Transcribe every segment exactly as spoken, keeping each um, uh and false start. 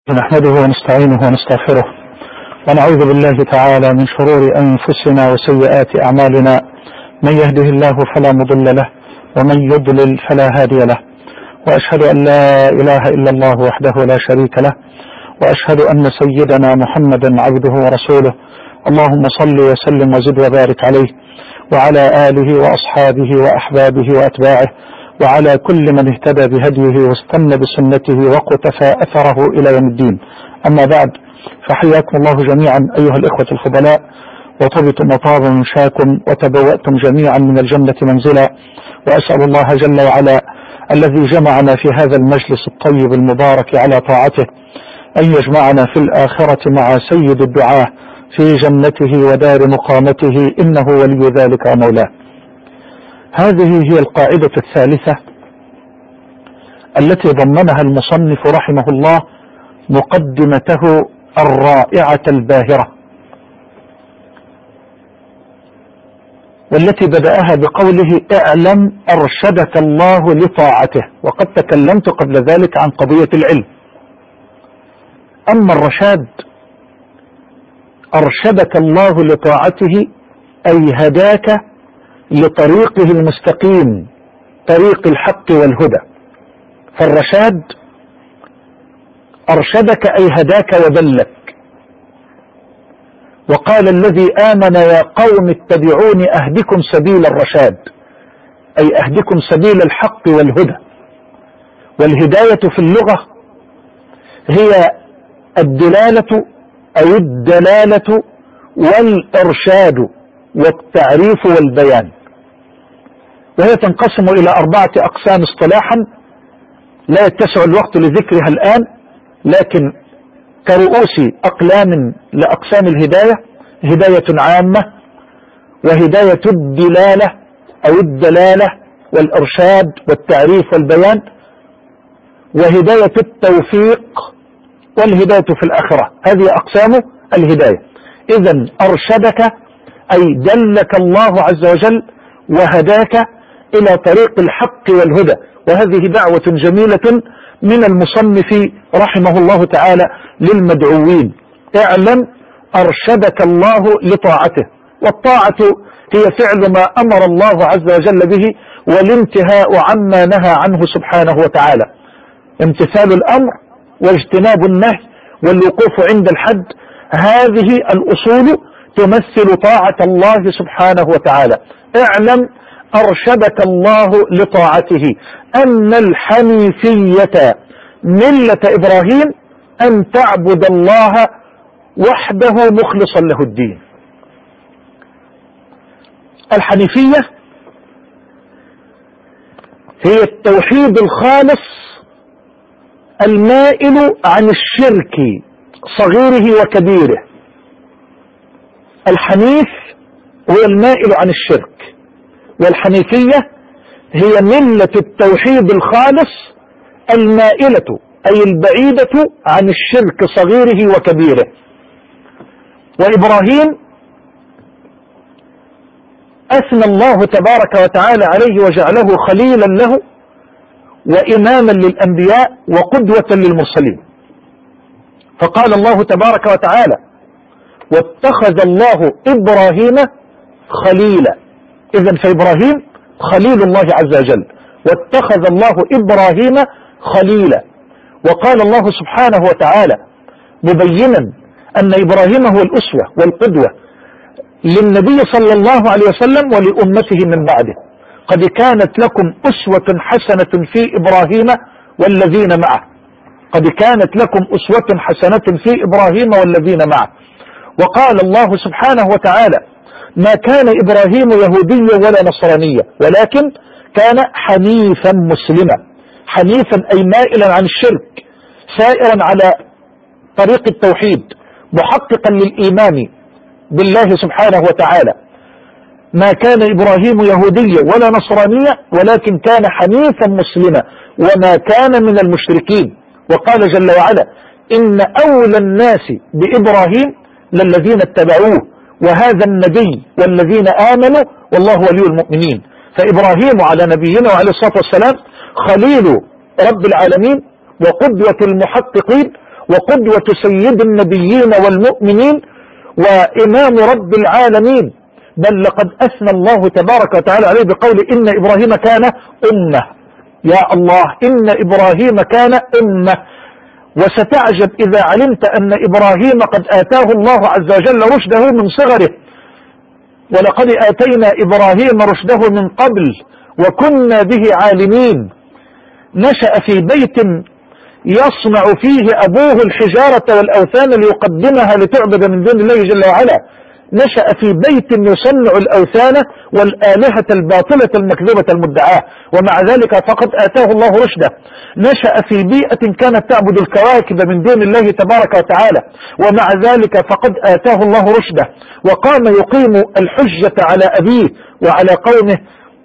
نحمده ونستعينه ونستغفره ونعوذ بالله تعالى من شرور أنفسنا وسيئات أعمالنا. من يهده الله فلا مضل له ومن يضلل فلا هادي له، وأشهد أن لا إله إلا الله وحده لا شريك له، وأشهد أن سيدنا محمدا عبده ورسوله. اللهم صل وسلم وزد وبارك عليه وعلى آله وأصحابه وأحبابه وأتباعه وعلى كل من اهتدى بهديه واستنى بسنته وقتفى أثره إلى يوم الدين. أما بعد، فحياكم الله جميعا أيها الإخوة الفضلاء، وطبتم وطاب ممشاكم وتبوأتم جميعا من الجنة منزلا. وأسأل الله جل وعلا الذي جمعنا في هذا المجلس الطيب المبارك على طاعته أن يجمعنا في الآخرة مع سيد الدعاة في جنته ودار مقامته، إنه ولي ذلك ومولاه. هذه هي القاعدة الثالثة التي ضمنها المصنف رحمه الله مقدمته الرائعة الباهرة، والتي بدأها بقوله: اعلم أرشدك الله لطاعته. وقد تكلمت قبل ذلك عن قضية العلم. أما الرشاد، أرشدك الله لطاعته أي هداك لطريقه المستقيم، طريق الحق والهدى. فالرشاد أرشدك أي هداك ودلك. وقال الذي آمن: يا قوم اتبعوني أهدكم سبيل الرشاد، أي أهدكم سبيل الحق والهدى. والهداية في اللغة هي الدلالة أو الدلالة والإرشاد والتعريف والبيان، وهي تنقسم إلى أربعة أقسام اصطلاحا لا يتسع الوقت لذكرها الآن، لكن كرؤوس أقلام لأقسام الهداية: هداية عامة، وهداية الدلالة أو الدلالة والإرشاد والتعريف والبيان، وهداية التوفيق، والهداية في الآخرة. هذه أقسام الهداية. إذن أرشدك أي دلك الله عز وجل وهداك إلى طريق الحق والهدى. وهذه دعوة جميلة من المصنف رحمه الله تعالى للمدعوين: اعلم أرشدك الله لطاعته. والطاعة هي فعل ما أمر الله عز وجل به والانتهاء عما نهى عنه سبحانه وتعالى. امتثال الأمر واجتناب النهي والوقوف عند الحد، هذه الأصول تمثل طاعة الله سبحانه وتعالى. اعلم أرشدك الله لطاعته أن الحنيفية ملة إبراهيم أن تعبد الله وحده مخلصا له الدين. الحنيفية هي التوحيد الخالص المائل عن الشرك صغيره وكبيره. الحنيف هو المائل عن الشرك، والحنيفية هي ملة التوحيد الخالص المائلة أي البعيدة عن الشرك صغيره وكبيره. وإبراهيم أثنى الله تبارك وتعالى عليه وجعله خليلا له وإماما للأنبياء وقدوة للمرسلين. فقال الله تبارك وتعالى: واتخذ الله إبراهيم خليلا. إذن فإبراهيم خليل الله عز وجل، واتخذ الله إبراهيم خليلا. وقال الله سبحانه وتعالى مبينا أن إبراهيم هو الأسوة والقدوة للنبي صلى الله عليه وسلم ولأمته من بعده: قد كانت لكم أسوة حسنة في إبراهيم والذين معه. قد كانت لكم أسوة حسنة في إبراهيم والذين معه. وقال الله سبحانه وتعالى: ما كان إبراهيم يهوديا ولا نصرانيا، ولكن كان حنيفا مسلما. حنيفا أي مائلا عن الشرك، سائرا على طريق التوحيد، محققا للإيمان بالله سبحانه وتعالى. ما كان إبراهيم يهوديا ولا نصرانيا، ولكن كان حنيفا مسلما وما كان من المشركين. وقال جل وعلا: إن أولى الناس بإبراهيم للذين اتبعوه وهذا النبي والذين آمنوا والله ولي المؤمنين. فإبراهيم على نبينا وعليه الصلاة والسلام خليل رب العالمين وقدوة المحققين وقدوة سيد النبيين والمؤمنين وإمام رب العالمين، بل لقد أثنى الله تبارك وتعالى عليه بقول إن إبراهيم كان أمة. يا الله، إن إبراهيم كان أمة. وستعجب إذا علمت أن إبراهيم قد آتاه الله عز وجل رشده من صغره، ولقد آتينا إبراهيم رشده من قبل وكنا به عالمين. نشأ في بيت يصنع فيه أبوه الحجارة والأوثان ليقدمها لتعبد من دون الله جل وعلا. نشأ في بيت يصنع الأوثان والآلهة الباطلة المكذوبة المدعاة، ومع ذلك فقد آتاه الله رشده. نشأ في بيئة كانت تعبد الكواكب من دون الله تبارك وتعالى، ومع ذلك فقد آتاه الله رشده، وقام يقيم الحجة على أبيه وعلى قومه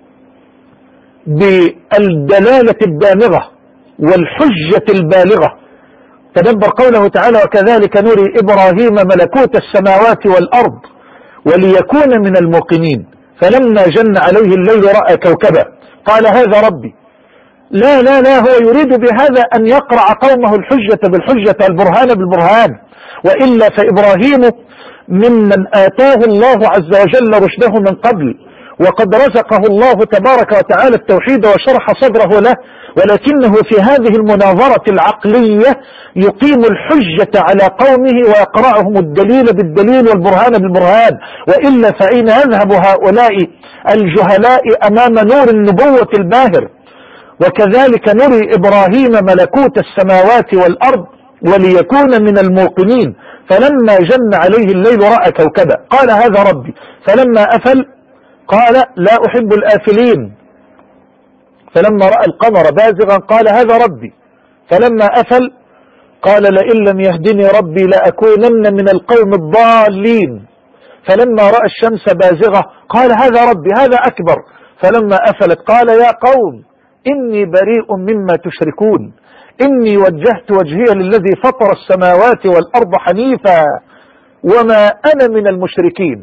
بالدلالة الدامغة والحجة البالغة. تدبر قوله تعالى: وكذلك نري إبراهيم ملكوت السماوات والأرض وليكون من الموقنين فلما جن عليه الليل رأى كوكبا قال هذا ربي. لا لا لا، هو يريد بهذا أن يقرع قومه الحجة بالحجة والبرهان بالبرهان، وإلا فإبراهيم ممن آتاه الله عز وجل رشده من قبل، وقد رزقه الله تبارك وتعالى التوحيد وشرح صدره له، ولكنه في هذه المناظرة العقلية يقيم الحجة على قومه ويقرعهم الدليل بالدليل والبرهان بالبرهان، وإلا فأين يذهب هؤلاء الجهلاء أمام نور النبوة الباهر؟ وكذلك نري إبراهيم ملكوت السماوات والأرض وليكون من الموقنين فلما جن عليه الليل رأى كوكبا قال هذا ربي، فلما أفل قال لا أحب الآفلين، فلما رأى القمر بازغا قال هذا ربي، فلما أفل قال لئن لم يهدني ربي لأكونن من القوم الضالين، فلما رأى الشمس بازغة قال هذا ربي هذا أكبر، فلما أفلت قال يا قوم إني بريء مما تشركون إني وجهت وجهي للذي فطر السماوات والأرض حنيفا وما أنا من المشركين.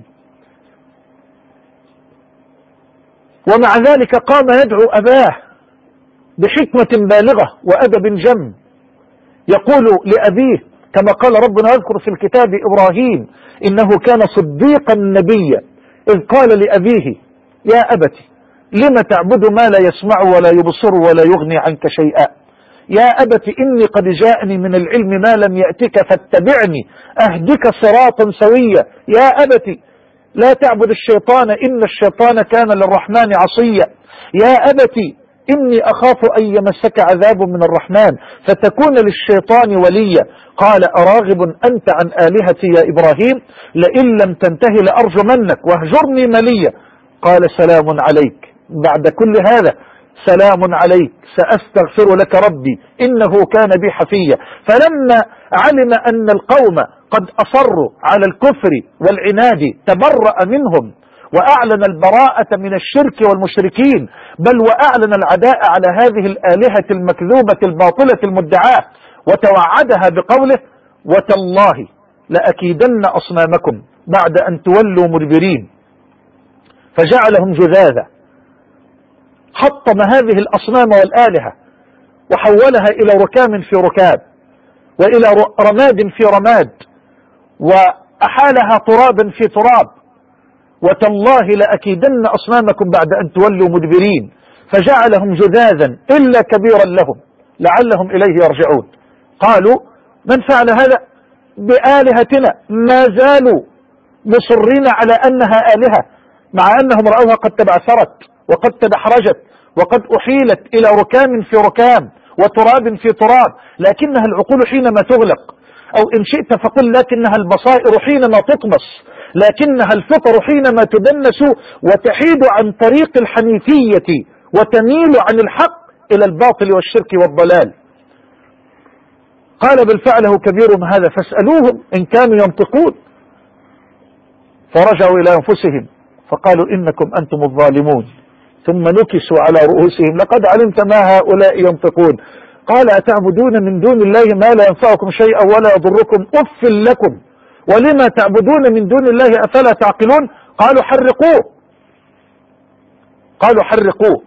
ومع ذلك قام يدعو أباه بحكمة بالغة وأدب جم، يقول لأبيه كما قال ربنا يذكر في الكتاب إبراهيم إنه كان صديقا نبيا إذ قال لأبيه يا أبتي لم تعبد ما لا يسمع ولا يبصر ولا يغني عنك شيئا، يا أبت إني قد جاءني من العلم ما لم يأتك فاتبعني أهدك صراطا سويا، يا أبت لا تعبد الشيطان إن الشيطان كان للرحمن عصيا، يا أبت إني أخاف أن يمسك عذاب من الرحمن فتكون للشيطان وليا، قال أراغب أنت عن آلهتي يا إبراهيم لئن لم تنتهي لأرجمنك واهجرني مليا، قال سلام عليك، بعد كل هذا سلام عليك سأستغفر لك ربي إنه كان بي حفيا. فلما علم أن القوم قد أصروا على الكفر والعناد تبرأ منهم وأعلن البراءة من الشرك والمشركين، بل وأعلن العداء على هذه الآلهة المكذوبة الباطلة المدعاة، وتوعدها بقوله وتالله لأكيدن أصنامكم بعد أن تولوا مدبرين، فجعلهم جذاذا، حطم هذه الأصنام والآلهة وحولها إلى ركام في ركاب وإلى رماد في رماد وأحالها ترابا في تراب، وتالله لأكيدن أصنامكم بعد أن تولوا مدبرين، فجعلهم جذاذا إلا كبيرا لهم لعلهم إليه يرجعون. قالوا من فعل هذا بآلهتنا؟ ما زالوا مصرين على أنها آلهة مع أنهم رأوها قد تبعثرت وقد تدحرجت وقد أحيلت إلى ركام في ركام وتراب في تراب، لكنها العقول حينما تغلق، أو إن شئت فقل لكنها البصائر حينما تطمس، لكنها الفطر حينما تدنس وتحيد عن طريق الحنيفية وتميل عن الحق إلى الباطل والشرك والضلال. قال بل فعله كبيرهم هذا فاسألوهم إن كانوا ينطقون، فرجعوا إلى أنفسهم فقالوا إنكم أنتم الظالمون، ثم نكسوا على رؤوسهم لقد علمت ما هؤلاء ينطقون، قال أتعبدون من دون الله ما لا ينفعكم شيئا ولا يضركم أف لكم ولما تعبدون من دون الله أفلا تعقلون، قالوا حرقوه قالوا حرقوه.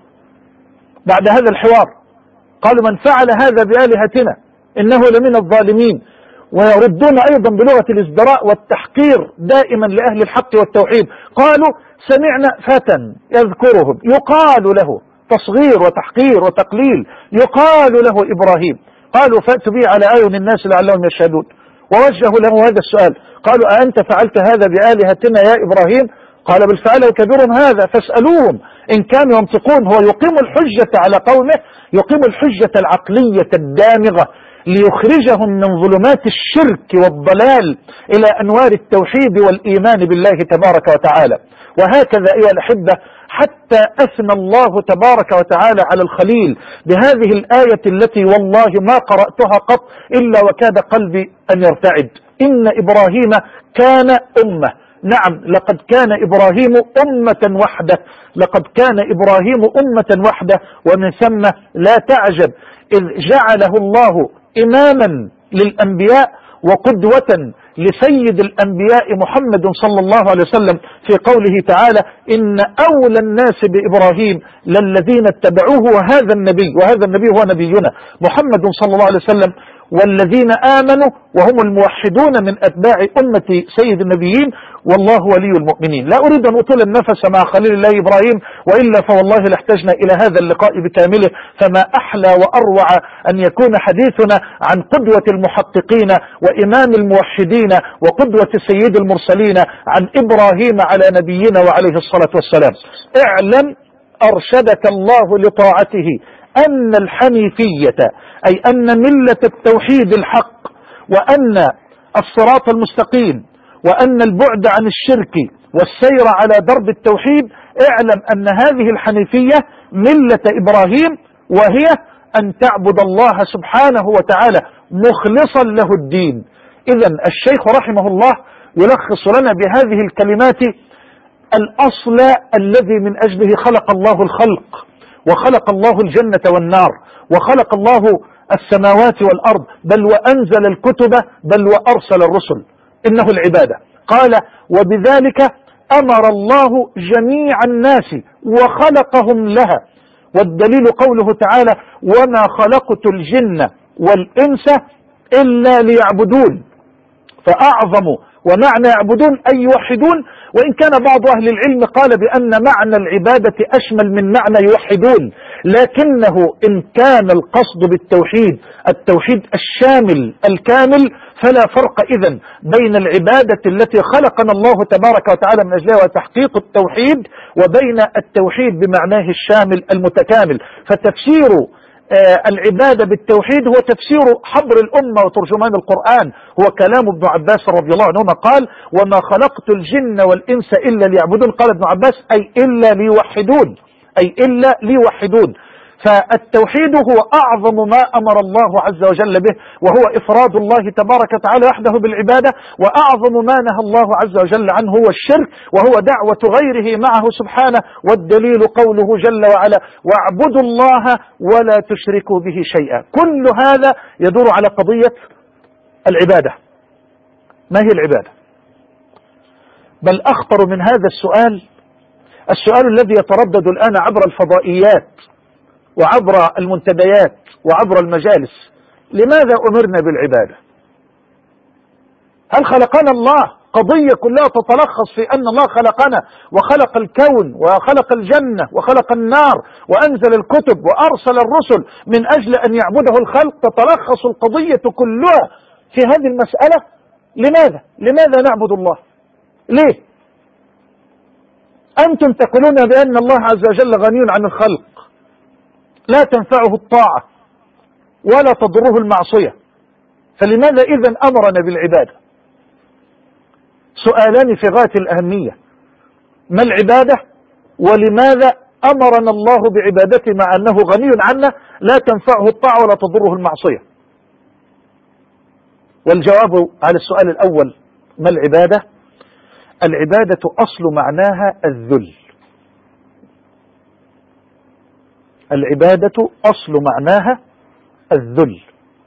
بعد هذا الحوار قالوا من فعل هذا بآلهتنا إنه لمن الظالمين، ويردون أيضا بلغة الازدراء والتحقير دائما لأهل الحق والتوحيد. قالوا سمعنا فتى يذكرهم يقال له، تصغير وتحقير وتقليل، يقال له إبراهيم. قالوا فأتوا به على أعين الناس لعلهم يشهدون. ووجهوا له هذا السؤال، قالوا أأنت فعلت هذا بآلهتنا يا إبراهيم؟ قال بل فعله كبيرهم هذا فاسألوهم إن كانوا ينطقون. هو يقيم الحجة على قومه، يقيم الحجة العقلية الدامغة ليخرجهم من ظلمات الشرك والضلال إلى أنوار التوحيد والإيمان بالله تبارك وتعالى. وهكذا أيها الأحبة حتى أثنى الله تبارك وتعالى على الخليل بهذه الآية التي والله ما قرأتها قط إلا وكاد قلبي أن يرتعد. إن إبراهيم كان أمة. نعم، لقد كان إبراهيم أمة وحده، لقد كان إبراهيم أمة وحده. ومن ثم لا تعجب إذ جعله الله إماما للأنبياء وقدوة لسيد الأنبياء محمد صلى الله عليه وسلم في قوله تعالى إن أولى الناس بإبراهيم للذين اتبعوه وهذا النبي، وهذا النبي هو نبينا محمد صلى الله عليه وسلم، والذين آمنوا وهم الموحدون من أتباع أمة سيد النبيين، والله ولي المؤمنين. لا أريد أن أطول النفس مع خليل الله إبراهيم، وإلا فوالله لاحتجنا إلى هذا اللقاء بكامله. فما أحلى وأروع أن يكون حديثنا عن قدوة المحققين وإمام الموحدين وقدوة سيد المرسلين، عن إبراهيم على نبينا وعليه الصلاة والسلام. اعلم أرشدك الله لطاعته أن الحنيفية أي أن ملة التوحيد الحق، وأن الصراط المستقيم، وأن البعد عن الشرك والسير على درب التوحيد. اعلم أن هذه الحنيفية ملة إبراهيم، وهي أن تعبد الله سبحانه وتعالى مخلصا له الدين. إذن الشيخ رحمه الله يلخص لنا بهذه الكلمات الأصل الذي من أجله خلق الله الخلق، وخلق الله الجنة والنار، وخلق الله السماوات والأرض، بل وأنزل الكتب، بل وأرسل الرسل، إنه العبادة. قال وبذلك أمر الله جميع الناس وخلقهم لها. والدليل قوله تعالى وما خلقت الجن والإنس إلا ليعبدون. فأعظم ومعنى يعبدون أي يوحدون، وإن كان بعض أهل العلم قال بأن معنى العبادة أشمل من معنى يوحدون، لكنه إن كان القصد بالتوحيد التوحيد الشامل الكامل فلا فرق إذن بين العبادة التي خلقنا الله تبارك وتعالى من أجلها وتحقيق التوحيد، وبين التوحيد بمعناه الشامل المتكامل. فتفسير العبادة بالتوحيد هو تفسير حبر الأمة وترجمان القرآن، هو كلام ابن عباس رضي الله عنهما قال وما خلقت الجن والإنس إلا ليعبدون. قال ابن عباس أي إلا ليوحدون، أي إلا ليوحدون. فالتوحيد هو أعظم ما أمر الله عز وجل به، وهو إفراد الله تبارك وتعالى وحده بالعبادة، وأعظم ما نهى الله عز وجل عنه هو الشرك، وهو دعوة غيره معه سبحانه. والدليل قوله جل وعلا واعبدوا الله ولا تشركوا به شيئا. كل هذا يدور على قضية العبادة. ما هي العبادة؟ بل أخطر من هذا السؤال السؤال الذي يتردد الآن عبر الفضائيات وعبر المنتديات وعبر المجالس: لماذا أمرنا بالعبادة؟ هل خلقنا الله؟ قضية كلها تتلخص في أن الله خلقنا وخلق الكون وخلق الجنة وخلق النار وأنزل الكتب وأرسل الرسل من أجل أن يعبده الخلق. تتلخص القضية كلها في هذه المسألة: لماذا؟ لماذا نعبد الله؟ ليه؟ أنتم تقولون بأن الله عز وجل غني عن الخلق، لا تنفعه الطاعة ولا تضره المعصية، فلماذا إذن أمرنا بالعبادة؟ سؤالان في غاية الأهمية: ما العبادة؟ ولماذا أمرنا الله بعبادته مع أنه غني عنا لا تنفعه الطاعة ولا تضره المعصية؟ والجواب على السؤال الأول: ما العبادة؟ العبادة أصل معناها الذل. العبادة أصل معناها الذل.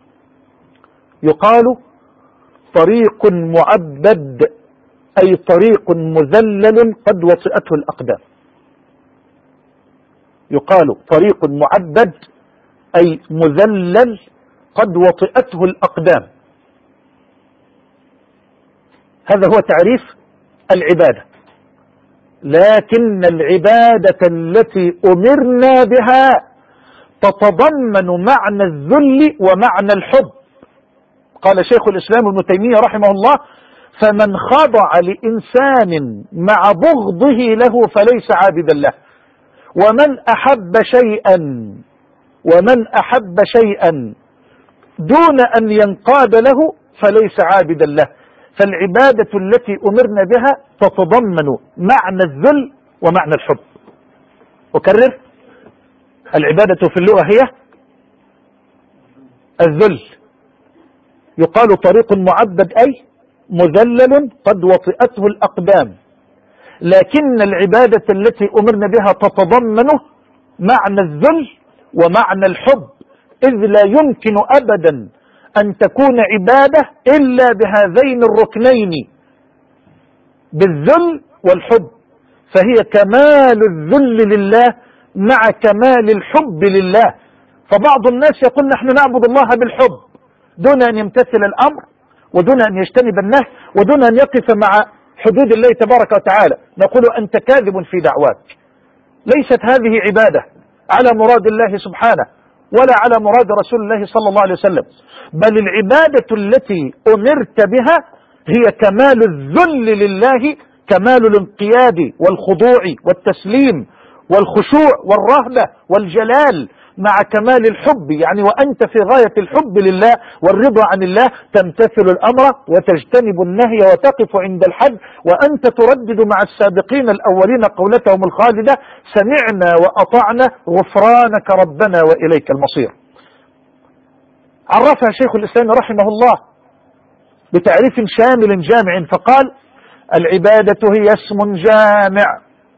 يقال طريق معبد أي طريق مذلل قد وطئته الأقدام. يقال طريق معبد أي مذلل قد وطئته الأقدام. هذا هو تعريف العبادة. لكن العبادة التي أمرنا بها تتضمن معنى الذل ومعنى الحب. قال شيخ الإسلام ابن تيمية رحمه الله: فمن خضع لإنسان مع بغضه له فليس عابدا له، ومن أحب شيئا ومن أحب شيئا دون أن ينقاد له فليس عابدا له. فالعبادة التي أمرنا بها تتضمن معنى الذل ومعنى الحب. أكرر: العبادة في اللغة هي الذل، يقال طريق معبد أي مذلل قد وطئته الأقدام، لكن العبادة التي أمرنا بها تتضمن معنى الذل ومعنى الحب، إذ لا يمكن أبدا أن تكون عبادة إلا بهذين الركنين، بالذل والحب. فهي كمال الذل لله مع كمال الحب لله. فبعض الناس يقول: نحن نعبد الله بالحب، دون أن يمتثل الأمر ودون أن يجتنب النهي ودون أن يقف مع حدود الله تبارك وتعالى. نقول: أنت كاذب في دعواك. ليست هذه عبادة على مراد الله سبحانه ولا على مراد رسول الله صلى الله عليه وسلم، بل العبادة التي أمرت بها هي كمال الذل لله، كمال الانقياد والخضوع والتسليم والخشوع والرهبة والجلال مع كمال الحب. يعني وأنت في غاية الحب لله والرضا عن الله تمتثل الأمر وتجتنب النهي وتقف عند الحد، وأنت تردد مع السابقين الأولين قولتهم الخالدة: سمعنا وأطعنا غفرانك ربنا وإليك المصير. عرفها شيخ الإسلام رحمه الله بتعريف شامل جامع فقال: العبادة هي اسم جامع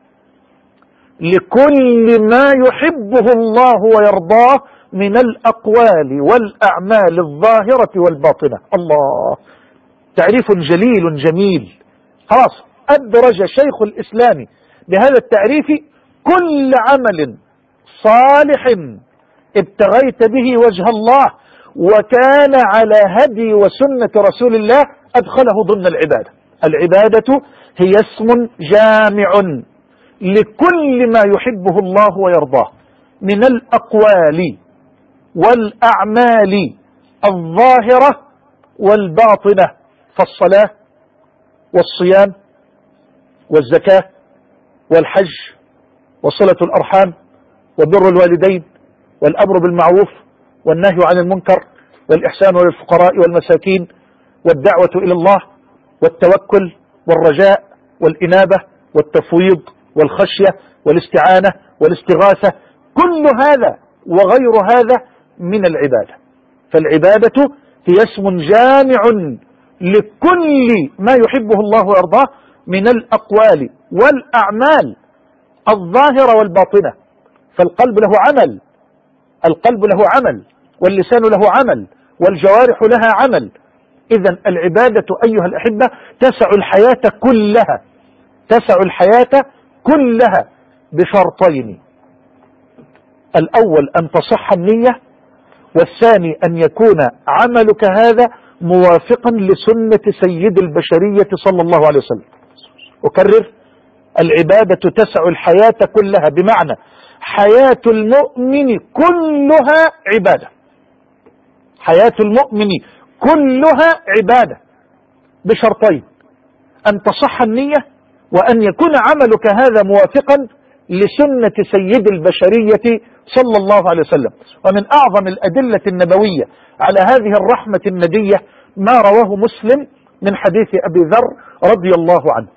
لكل ما يحبه الله ويرضاه من الأقوال والأعمال الظاهرة والباطنة. الله، تعريف جليل جميل. خلاص، أدرج شيخ الإسلام بهذا التعريف كل عمل صالح ابتغيت به وجه الله وكان على هدي وسنة رسول الله أدخله ضمن العبادة. العبادة هي اسم جامع لكل ما يحبه الله ويرضاه من الأقوال والأعمال الظاهرة والباطنة، فالصلاة والصيام والزكاة والحج وصلة الأرحام وبر الوالدين والأمر بالمعروف والنهي عن المنكر والإحسان للفقراء والمساكين والدعوة إلى الله والتوكل والرجاء والإنابة والتفويض والخشية والاستعانة والاستغاثة، كل هذا وغير هذا من العبادة. فالعبادة هي اسم جامع لكل ما يحبه الله ويرضاه من الأقوال والأعمال الظاهرة والباطنة. فالقلب له عمل، القلب له عمل واللسان له عمل والجوارح لها عمل. إذن العبادة أيها الأحبة تسع الحياة كلها، تسع الحياة كلها بشرطين: الأول أن تصح النية، والثاني أن يكون عملك هذا موافقا لسنة سيد البشرية صلى الله عليه وسلم. أكرر: العبادة تسع الحياة كلها، بمعنى حياة المؤمن كلها عبادة، حياة المؤمن كلها عبادة بشرطين: أن تصح النية، وأن يكون عملك هذا موافقا لسنة سيد البشرية صلى الله عليه وسلم. ومن أعظم الأدلة النبوية على هذه الرحمة الندية ما رواه مسلم من حديث أبي ذر رضي الله عنه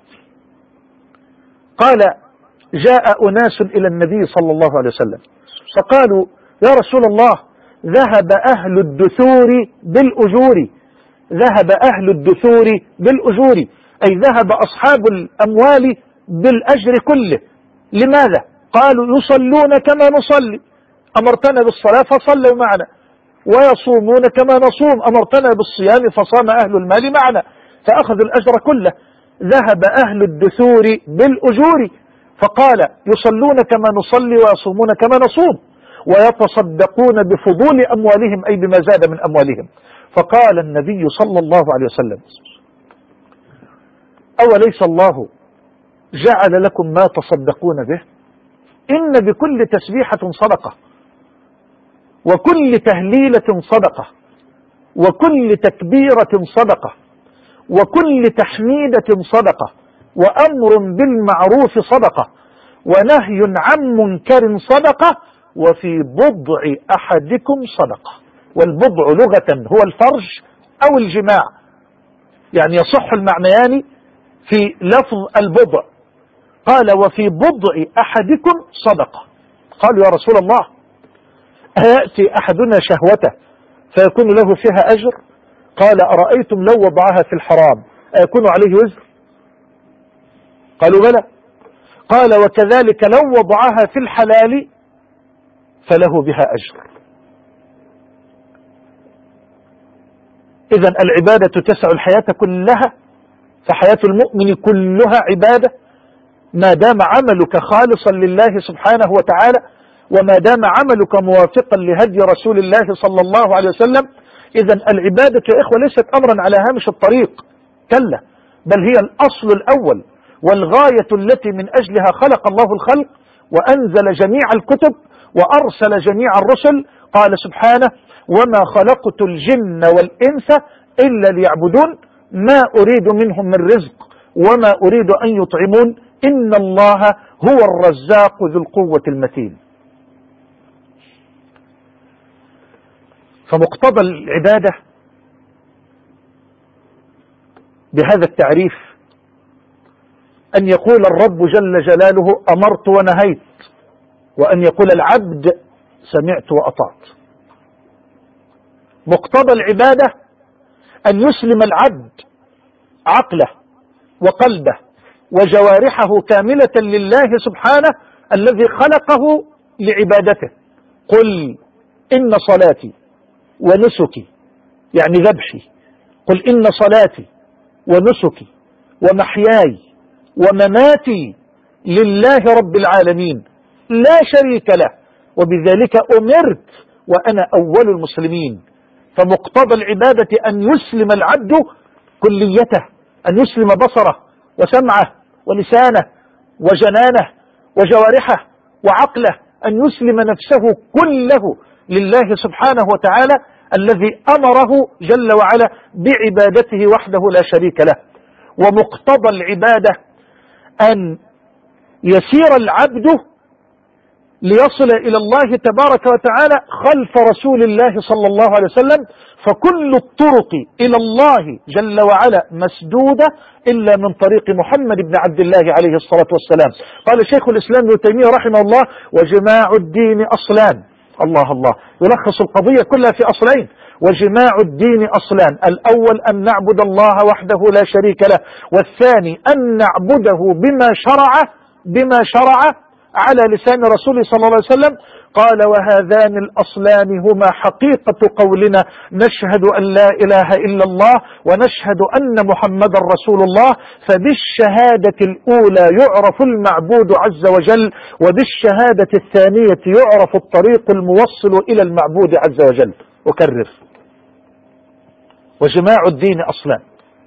قال: جاء أناس إلى النبي صلى الله عليه وسلم فقالوا: يا رسول الله، ذهب أهل الدثور بالأجور، ذهب أهل الدثور بالأجور، أي ذهب أصحاب الأموال بالأجر كله. لماذا؟ قالوا: يصلون كما نصلي، أمرتنا بالصلاة فصلوا معنا، ويصومون كما نصوم، أمرتنا بالصيام فصام أهل المال معنا، فأخذوا الأجر كله. ذهب أهل الدثور بالأجور، فقال: يصلون كما نصلي ويصومون كما نصوم ويتصدقون بفضول أموالهم، أي بما زاد من أموالهم. فقال النبي صلى الله عليه وسلم: أوليس الله جعل لكم ما تصدقون به؟ إن بكل تسبيحة صدقة، وكل تهليلة صدقة، وكل تكبيرة صدقة، وكل تحميدة صدقة، وأمر بالمعروف صدقة، ونهي عن منكر صدقة، وفي بضع أحدكم صدقة. والبضع لغة هو الفرج أو الجماع، يعني يصح المعنيان في لفظ البضع. قال وفي بضع أحدكم صدقة. قالوا يا رسول الله أيأتي أحدنا شهوته فيكون له فيها أجر؟ قال أرأيتم لو وضعها في الحرام أيكون عليه وزر؟ قالوا بلى. قال وكذلك لو وضعها في الحلال فله بها أجر. إذن العبادة تسع الحياة كلها، فحياة المؤمن كلها عبادة ما دام عملك خالصا لله سبحانه وتعالى، وما دام عملك موافقا لهدي رسول الله صلى الله عليه وسلم. إذن العبادة يا إخوة ليست أمرا على هامش الطريق، كلا، بل هي الأصل الأول والغاية التي من أجلها خلق الله الخلق وأنزل جميع الكتب وأرسل جميع الرسل. قال سبحانه وما خلقت الجن والإنس إلا ليعبدون ما أريد منهم من رزق وما أريد أن يطعمون إن الله هو الرزاق ذو القوة المتين. فمقتضى العبادة بهذا التعريف أن يقول الرب جل جلاله أمرت ونهيت، وأن يقول العبد سمعت وأطعت. مقتضى العبادة أن يسلم العبد عقله وقلبه وجوارحه كاملة لله سبحانه الذي خلقه لعبادته. قل إن صلاتي ونسكي، يعني ذبحي، قل إن صلاتي ونسكي ومحياي ومماتي لله رب العالمين لا شريك له وبذلك أمرت وأنا أول المسلمين. فمقتضى العبادة أن يسلم العبد كليته، أن يسلم بصره وسمعه ولسانه وجنانه وجوارحه وعقله، أن يسلم نفسه كله لله سبحانه وتعالى الذي أمره جل وعلا بعبادته وحده لا شريك له. ومقتضى العبادة أن يسير العبد ليصل إلى الله تبارك وتعالى خلف رسول الله صلى الله عليه وسلم، فكل الطرق إلى الله جل وعلا مسدودة إلا من طريق محمد بن عبد الله عليه الصلاة والسلام. قال شيخ الإسلام ابن تيمية رحمه الله وجماع الدين أصلان. الله الله، يلخص القضية كلها في أصلين. وجماع الدين أصلان، الأول أن نعبد الله وحده لا شريك له، والثاني أن نعبده بما شرع بما شرع على لسان رسوله صلى الله عليه وسلم. قال وهذان الأصلان هما حقيقة قولنا نشهد أن لا إله إلا الله ونشهد أن محمد رسول الله. فبالشهادة الأولى يعرف المعبود عز وجل، وبالشهادة الثانية يعرف الطريق الموصل إلى المعبود عز وجل. أكرر، وجماع الدين أصلان،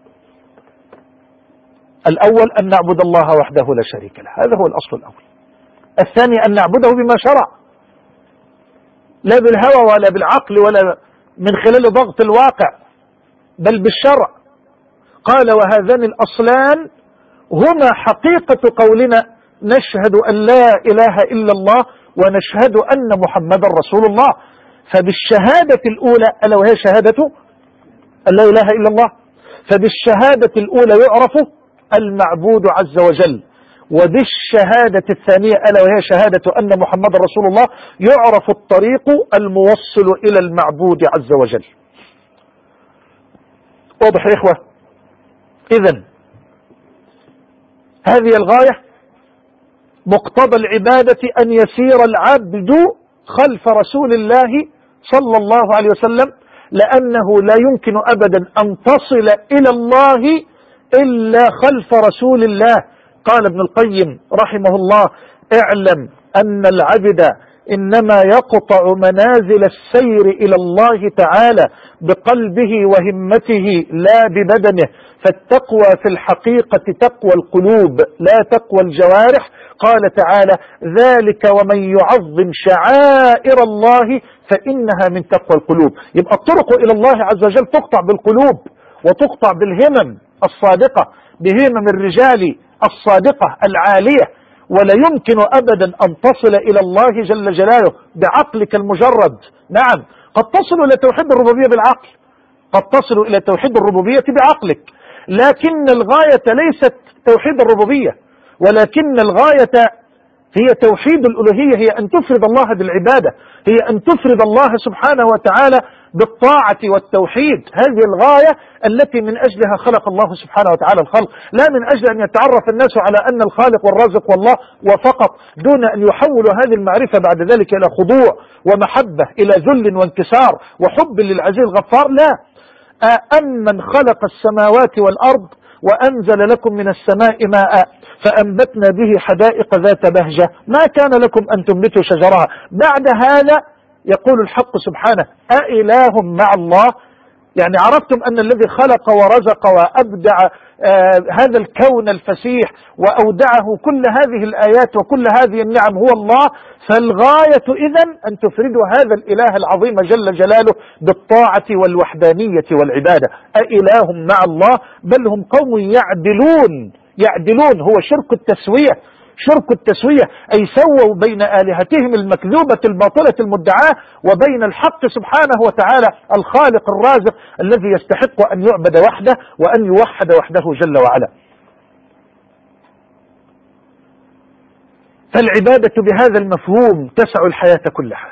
الأول أن نعبد الله وحده لا شريك له، هذا هو الأصل الأول. الثاني أن نعبده بما شرع، لا بالهوى ولا بالعقل ولا من خلال ضغط الواقع، بل بالشرع. قال وهذان الأصلان هما حقيقة قولنا نشهد أن لا إله إلا الله ونشهد أن محمد رسول الله. فبالشهادة الأولى ألا وهي شهادة أن لا إله إلا الله، فبالشهادة الأولى يعرف المعبود عز وجل، وبالشهادة الثانية ألا وهي شهادة أن محمد رسول الله يعرف الطريق الموصل إلى المعبود عز وجل. واضح يا إخوة؟ إذن هذه الغاية. مقتضى العبادة أن يسير العبد خلف رسول الله صلى الله عليه وسلم، لأنه لا يمكن أبدا أن تصل إلى الله إلا خلف رسول الله. قال ابن القيم رحمه الله اعلم أن العبد إنما يقطع منازل السير إلى الله تعالى بقلبه وهمته لا ببدنه. فالتقوى في الحقيقة تقوى القلوب لا تقوى الجوارح. قال تعالى: ذلك ومن يعظم شعائر الله فإنها من تقوى القلوب. يبقى الطرق إلى الله عز وجل تقطع بالقلوب وتقطع بالهمم الصادقة، بهمم الرجال الصادقة العالية. ولا يمكن أبدا أن تصل إلى الله جل جلاله بعقلك المجرد. نعم، قد تصل إلى توحيد الربوبية بالعقل، قد تصل إلى توحيد الربوبية بعقلك، لكن الغاية ليست توحيد الربوبية، ولكن الغاية هي توحيد الألوهية، هي أن تفرد الله بالعبادة، هي أن تفرد الله سبحانه وتعالى بالطاعة والتوحيد. هذه الغاية التي من أجلها خلق الله سبحانه وتعالى الخلق، لا من أجل أن يتعرف الناس على أن الخالق والرازق والله وفقط، دون أن يحولوا هذه المعرفة بعد ذلك إلى خضوع ومحبة، إلى ذل وانكسار وحب للعزيز الغفار. لا، أمن خلق السماوات والأرض وأنزل لكم من السماء ماء فأنبتنا به حدائق ذات بهجة ما كان لكم أن تنبتوا شجرها. بعد هذا يقول الحق سبحانه: أإله مع الله؟ يعني عرفتم أن الذي خلق ورزق وأبدع آه هذا الكون الفسيح وأودعه كل هذه الآيات وكل هذه النعم هو الله. فالغاية إذن أن تفردوا هذا الإله العظيم جل جلاله بالطاعة والوحدانية والعبادة. أإله مع الله؟ بل هم قوم يعدلون. يعدلون هو شرك التسوية، شرك التسوية، أي سووا بين آلهتهم المكذوبة الباطلة المدعاة وبين الحق سبحانه وتعالى الخالق الرازق الذي يستحق أن يعبد وحده وأن يوحد وحده جل وعلا. فالعبادة بهذا المفهوم تسع الحياة كلها،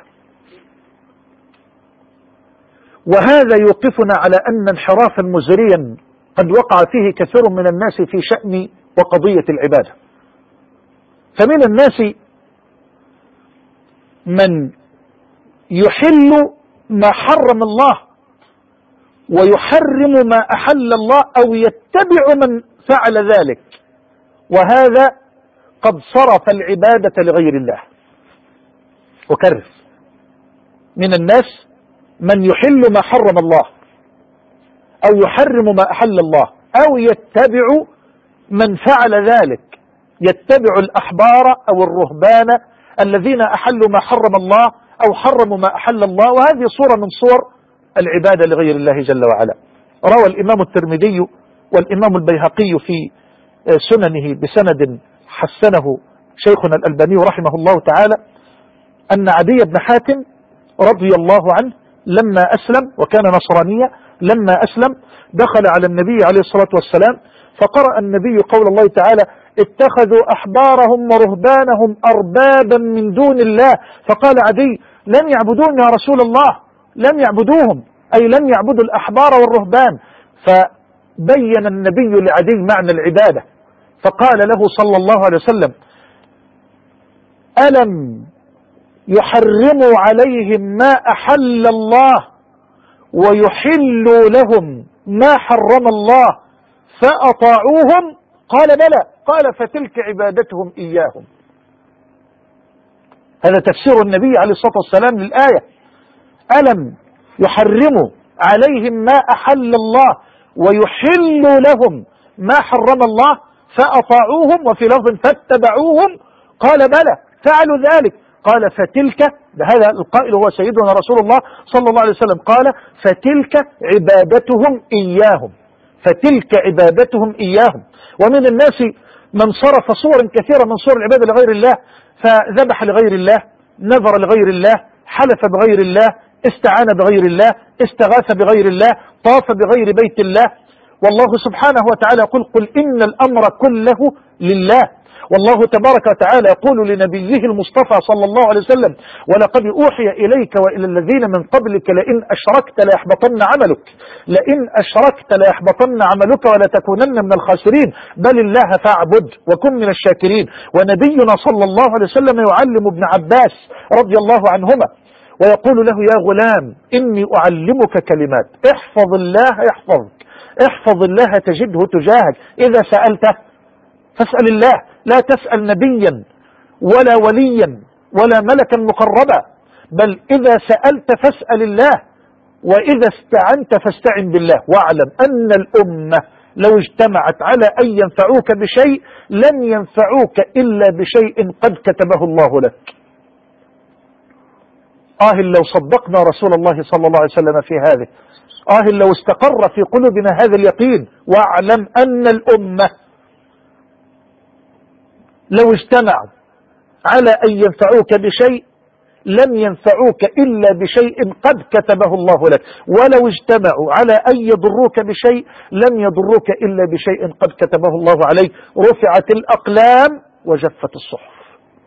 وهذا يوقفنا على أن انحرافا مزريا قد وقع فيه كثير من الناس في شأن وقضية العبادة. فمن الناس من يحل ما حرم الله ويحرم ما أحل الله، أو يتبع من فعل ذلك، وهذا قد صرف العبادة لغير الله. وكرر: من الناس من يحل ما حرم الله أو يحرم ما أحل الله، أو يتبع من فعل ذلك، يتبع الأحبار أو الرهبان الذين أحلوا ما حرم الله أو حرموا ما أحل الله. وهذه صورة من صور العبادة لغير الله جل وعلا. روى الإمام الترمذي والإمام البيهقي في سننه بسند حسنه شيخنا الألباني رحمه الله تعالى أن عدي بن حاتم رضي الله عنه لما أسلم، وكان نصرانيا، لما أسلم دخل على النبي عليه الصلاة والسلام فقرأ النبي قول الله تعالى: اتخذوا أحبارهم ورهبانهم أربابا من دون الله. فقال عدي: لم يعبدون يا رسول الله، لم يعبدوهم، أي لم يعبدوا الأحبار والرهبان. فبين النبي لعدي معنى العبادة فقال له صلى الله عليه وسلم: ألم يحرموا عليهم ما أحل الله ويحلوا لهم ما حرم الله فأطاعوهم؟ قال: بلى. قال: فتلك عبادتهم إياهم. هذا تفسير النبي عليه الصلاة والسلام للآية: ألم يحرموا عليهم ما أحل الله ويحلوا لهم ما حرم الله فأطاعوهم، وفي لفظ فاتبعوهم. قال: بلى، فعلوا ذلك. قال: فتلك، هذا القائل هو سيدنا رسول الله صلى الله عليه وسلم، قال: فتلك عبادتهم إياهم، فتلك عبادتهم إياهم. ومن الناس من صرف صورا كثيرة من صور العبادة لغير الله، فذبح لغير الله، نذر لغير الله، حلف بغير الله، استعان بغير الله، استغاث بغير الله، طاف بغير بيت الله. والله سبحانه وتعالى يقول: قل إن الأمر كله لله. والله تبارك وتعالى يقول لنبيه المصطفى صلى الله عليه وسلم: ولقد أوحي إليك وإلى الذين من قبلك لئن أشركت ليحبطن عملك، لئن أشركت ليحبطن عملك ولتكونن من الخاسرين، بل الله فاعبد وكن من الشاكرين. ونبينا صلى الله عليه وسلم يعلم ابن عباس رضي الله عنهما ويقول له: يا غلام إني أعلمك كلمات، احفظ الله يحفظك، احفظ الله تجده تجاهك، إذا سألته فاسأل الله، لا تسأل نبيا ولا وليا ولا ملكا مقربا، بل إذا سألت فاسأل الله، وإذا استعنت فاستعن بالله. واعلم أن الأمة لو اجتمعت على أن ينفعوك بشيء لن ينفعوك إلا بشيء قد كتبه الله لك. آه لو صدقنا رسول الله صلى الله عليه وسلم في هذه، آه لو استقر في قلوبنا هذا اليقين. واعلم أن الأمة لو اجتمعوا على أن ينفعوك بشيء لم ينفعوك إلا بشيء قد كتبه الله لك، ولو اجتمعوا على أن يضروك بشيء لم يضروك إلا بشيء قد كتبه الله عليك. رفعت الأقلام وجفت الصحف.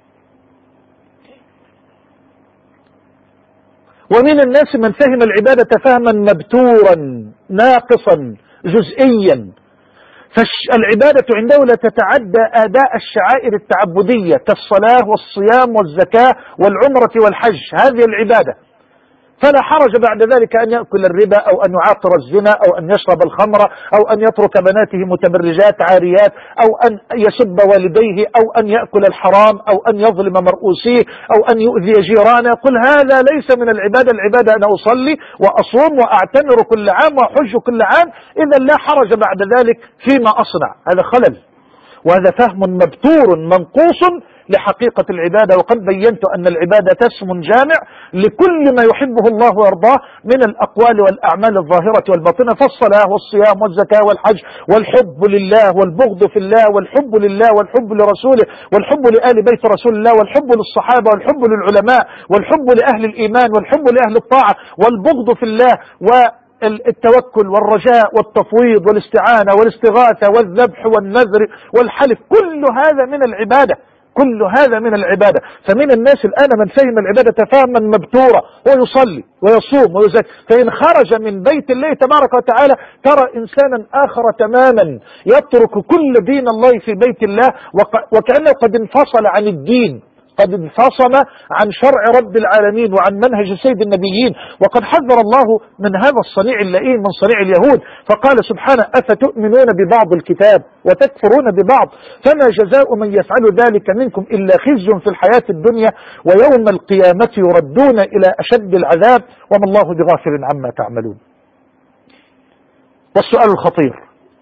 ومن الناس من فهم العبادة فهما مبتورا ناقصا جزئيا، فالعبادة عنده لا تتعدى أداء الشعائر التعبدية كالصلاة والصيام والزكاة والعمرة والحج، هذه العبادة. فلا حرج بعد ذلك أن يأكل الربا أو أن يعاطر الزنا أو أن يشرب الخمر أو أن يترك بناته متبرجات عاريات أو أن يسب والديه أو أن يأكل الحرام أو أن يظلم مرؤوسيه أو أن يؤذي جيرانه. قل هذا ليس من العبادة. العبادة أن أصلي وأصوم وأعتمر كل عام وأحج كل عام، إذا لا حرج بعد ذلك فيما أصنع. هذا خلل، وهذا فهم مبتور منقوص لحقيقة العبادة. وقد بينت أن العبادة اسم جامع لكل ما يحبه الله ويرضاه من الأقوال والأعمال الظاهرة والباطنة، فالصلاة والصيام والزكاة والحج والحب لله والبغض في الله والحب لله والحب لرسوله والحب لآل بيت رسول الله والحب للصحابة والحب للعلماء والحب لأهل الإيمان والحب لأهل الطاعة والبغض في الله والتوكل والرجاء والتفويض والاستعانة والاستغاثة والذبح والنذر والحلف. كل هذا من العبادة، كل هذا من العبادة. فمن الناس الآن من فهم العبادة فهما مبتورا، ويصلي ويصوم ويزكي، فإن خرج من بيت الله تبارك وتعالى ترى إنسانا آخر تماما يترك كل دين الله في بيت الله وكأنه قد انفصل عن الدين، قد انفصم عن شرع رب العالمين وعن منهج سيد النبيين. وقد حذر الله من هذا الصنيع اللئيم من صنيع اليهود، فقال سبحانه: أفتؤمنون ببعض الكتاب وتكفرون ببعض، فما جزاء من يفعل ذلك منكم إلا خزي في الحياة الدنيا ويوم القيامة يردون إلى أشد العذاب وما الله بغافل عما تعملون. والسؤال الخطير: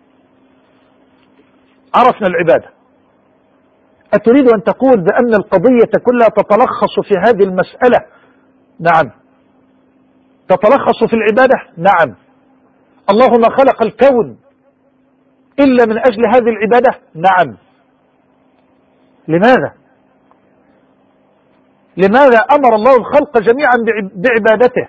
عرفنا العبادة، أتريد أن تقول بأن القضية كلها تتلخص في هذه المسألة؟ نعم. تتلخص في العبادة؟ نعم. الله ما خلق الكون إلا من أجل هذه العبادة؟ نعم. لماذا؟ لماذا أمر الله الخلق جميعا بعبادته؟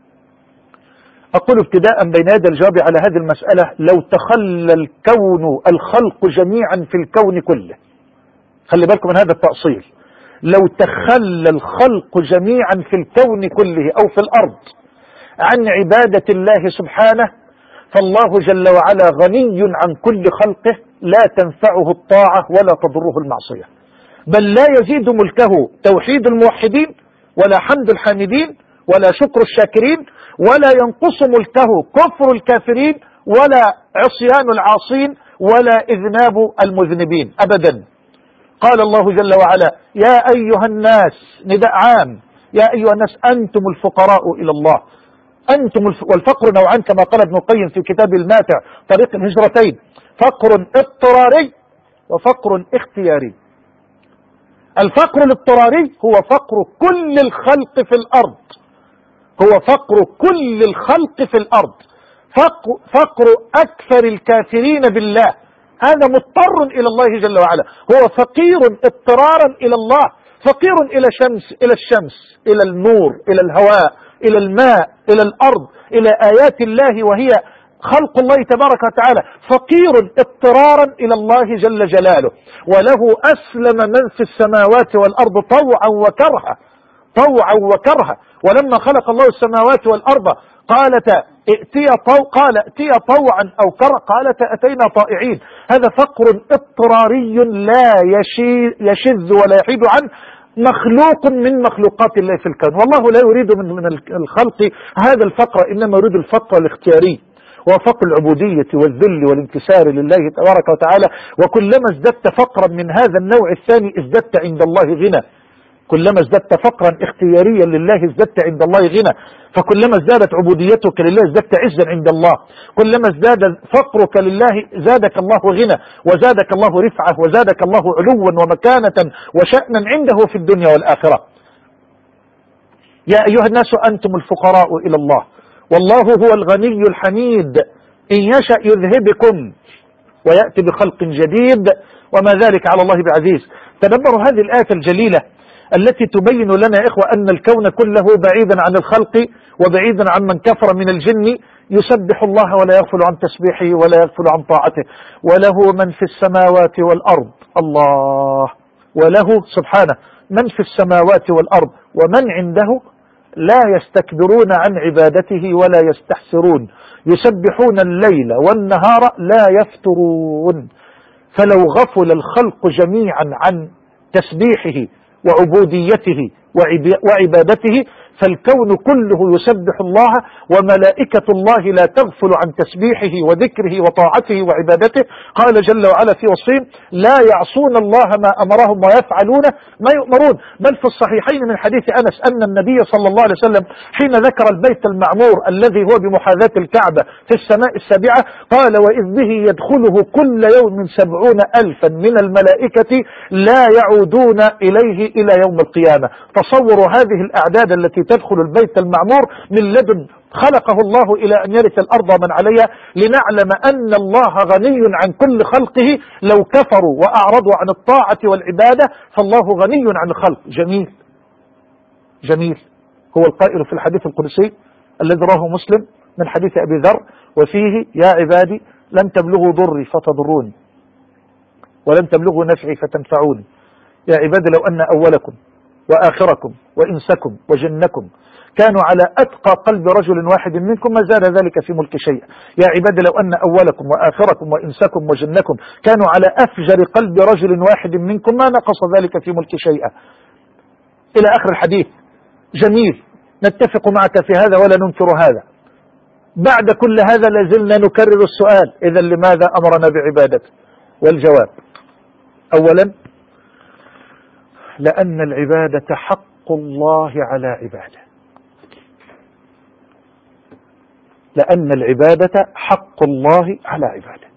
أقول ابتداء بين يدي الجواب على هذه المسألة: لو تخلى الكون الخلق جميعا في الكون كله، خلي بالكم من هذا التأصيل، لو تخلى الخلق جميعا في الكون كله أو في الأرض عن عبادة الله سبحانه، فالله جل وعلا غني عن كل خلقه، لا تنفعه الطاعة ولا تضره المعصية، بل لا يزيد ملكه توحيد الموحدين ولا حمد الحامدين ولا شكر الشاكرين، ولا ينقص ملكه كفر الكافرين ولا عصيان العاصين ولا إذناب المذنبين أبدا. قال الله جل وعلا: يا أيها الناس، نداء عام، يا أيها الناس أنتم الفقراء إلى الله. أنتم الف... والفقر نوعان كما قال ابن القيم في كتاب الماتع طريق الهجرتين: فقر اضطراري وفقر اختياري. الفقر الاضطراري هو فقر كل الخلق في الأرض، هو فقر كل الخلق في الأرض، فقر, فقر أكثر الكافرين بالله، هذا مضطر إلى الله جل وعلا، هو فقير اضطرارا إلى الله، فقير إلى شمس إلى الشمس إلى النور إلى الهواء إلى الماء إلى الأرض إلى آيات الله وهي خلق الله تبارك وتعالى، فقير اضطرارا إلى الله جل جلاله. وله أسلم من في السماوات والأرض طوعا وكرها، طوعا وكرها. ولما خلق الله السماوات والأرض قالت ائتيا طو... قال ائتيا طوعا أو كرها، قالت أتينا طائعين. هذا فقر اضطراري لا يشي... يشذ ولا يحيد عنه مخلوق من مخلوقات الله في الكون. والله لا يريد من, من الخلق هذا الفقر، إنما يريد الفقر الاختياري، وفقر العبودية والذل والانكسار لله تبارك وتعالى. وكلما ازددت فقرا من هذا النوع الثاني ازددت عند الله غنى. كلما ازددت فقرا اختياريا لله ازددت عند الله غنى، فكلما ازدادت عبوديتك لله ازددت عزا عند الله، كلما ازداد فقرك لله زادك الله غنى وزادك الله رفعة وزادك الله علوا ومكانة وشأنا عنده في الدنيا والآخرة. يا أيها الناس أنتم الفقراء إلى الله والله هو الغني الحميد، إن يشأ يذهبكم ويأتي بخلق جديد وما ذلك على الله بعزيز. تدبروا هذه الآية الجليلة التي تبين لنا يا إخوة أن الكون كله بعيدا عن الخلق وبعيدا عن من كفر من الجن يسبح الله ولا يغفل عن تسبيحه ولا يغفل عن طاعته، وله من في السماوات والأرض، الله، وله سبحانه من في السماوات والأرض ومن عنده لا يستكبرون عن عبادته ولا يستحسرون، يسبحون الليل والنهار لا يفترون. فلو غفل الخلق جميعا عن تسبيحه وعبوديته وعبادته فالكون كله يسبح الله، وملائكة الله لا تغفل عن تسبيحه وذكره وطاعته وعبادته. قال جل وعلا في وصفهم: لا يعصون الله ما أمرهم ويفعلون ما يؤمرون. بل في الصحيحين من حديث أنس أن النبي صلى الله عليه وسلم حين ذكر البيت المعمور الذي هو بمحاذاة الكعبة في السماء السابعة قال: وإذ به يدخله كل يوم سبعون ألفا من الملائكة لا يعودون إليه إلى يوم القيامة. تصوروا هذه الأعداد التي تدخل البيت المعمور من لدن خلقه الله إلى أن يرث الأرض من عليها، لنعلم أن الله غني عن كل خلقه. لو كفروا وأعرضوا عن الطاعة والعبادة فالله غني عن الخلق. جميل جميل. هو القائل في الحديث القدسي الذي رواه مسلم من حديث أبي ذر: وفيه: يا عبادي لن تبلغوا ضري فتضروني ولن تبلغوا نفعي فتنفعوني. يا عبادي لو أن أولكم وآخركم وإنسكم وجنكم كانوا على أتقى قلب رجل واحد منكم ما زاد ذلك في ملك شيئا. يا عبادي لو أن أولكم وآخركم وإنسكم وجنكم كانوا على أفجر قلب رجل واحد منكم ما نقص ذلك في ملك شيئا، إلى آخر الحديث. جميل، نتفق معك في هذا ولا ننكر هذا. بعد كل هذا لازلنا نكرر السؤال: إذا لماذا أمرنا بعبادته؟ والجواب: أولا لأن العبادة حق الله على عباده، لأن العبادة حق الله على عباده.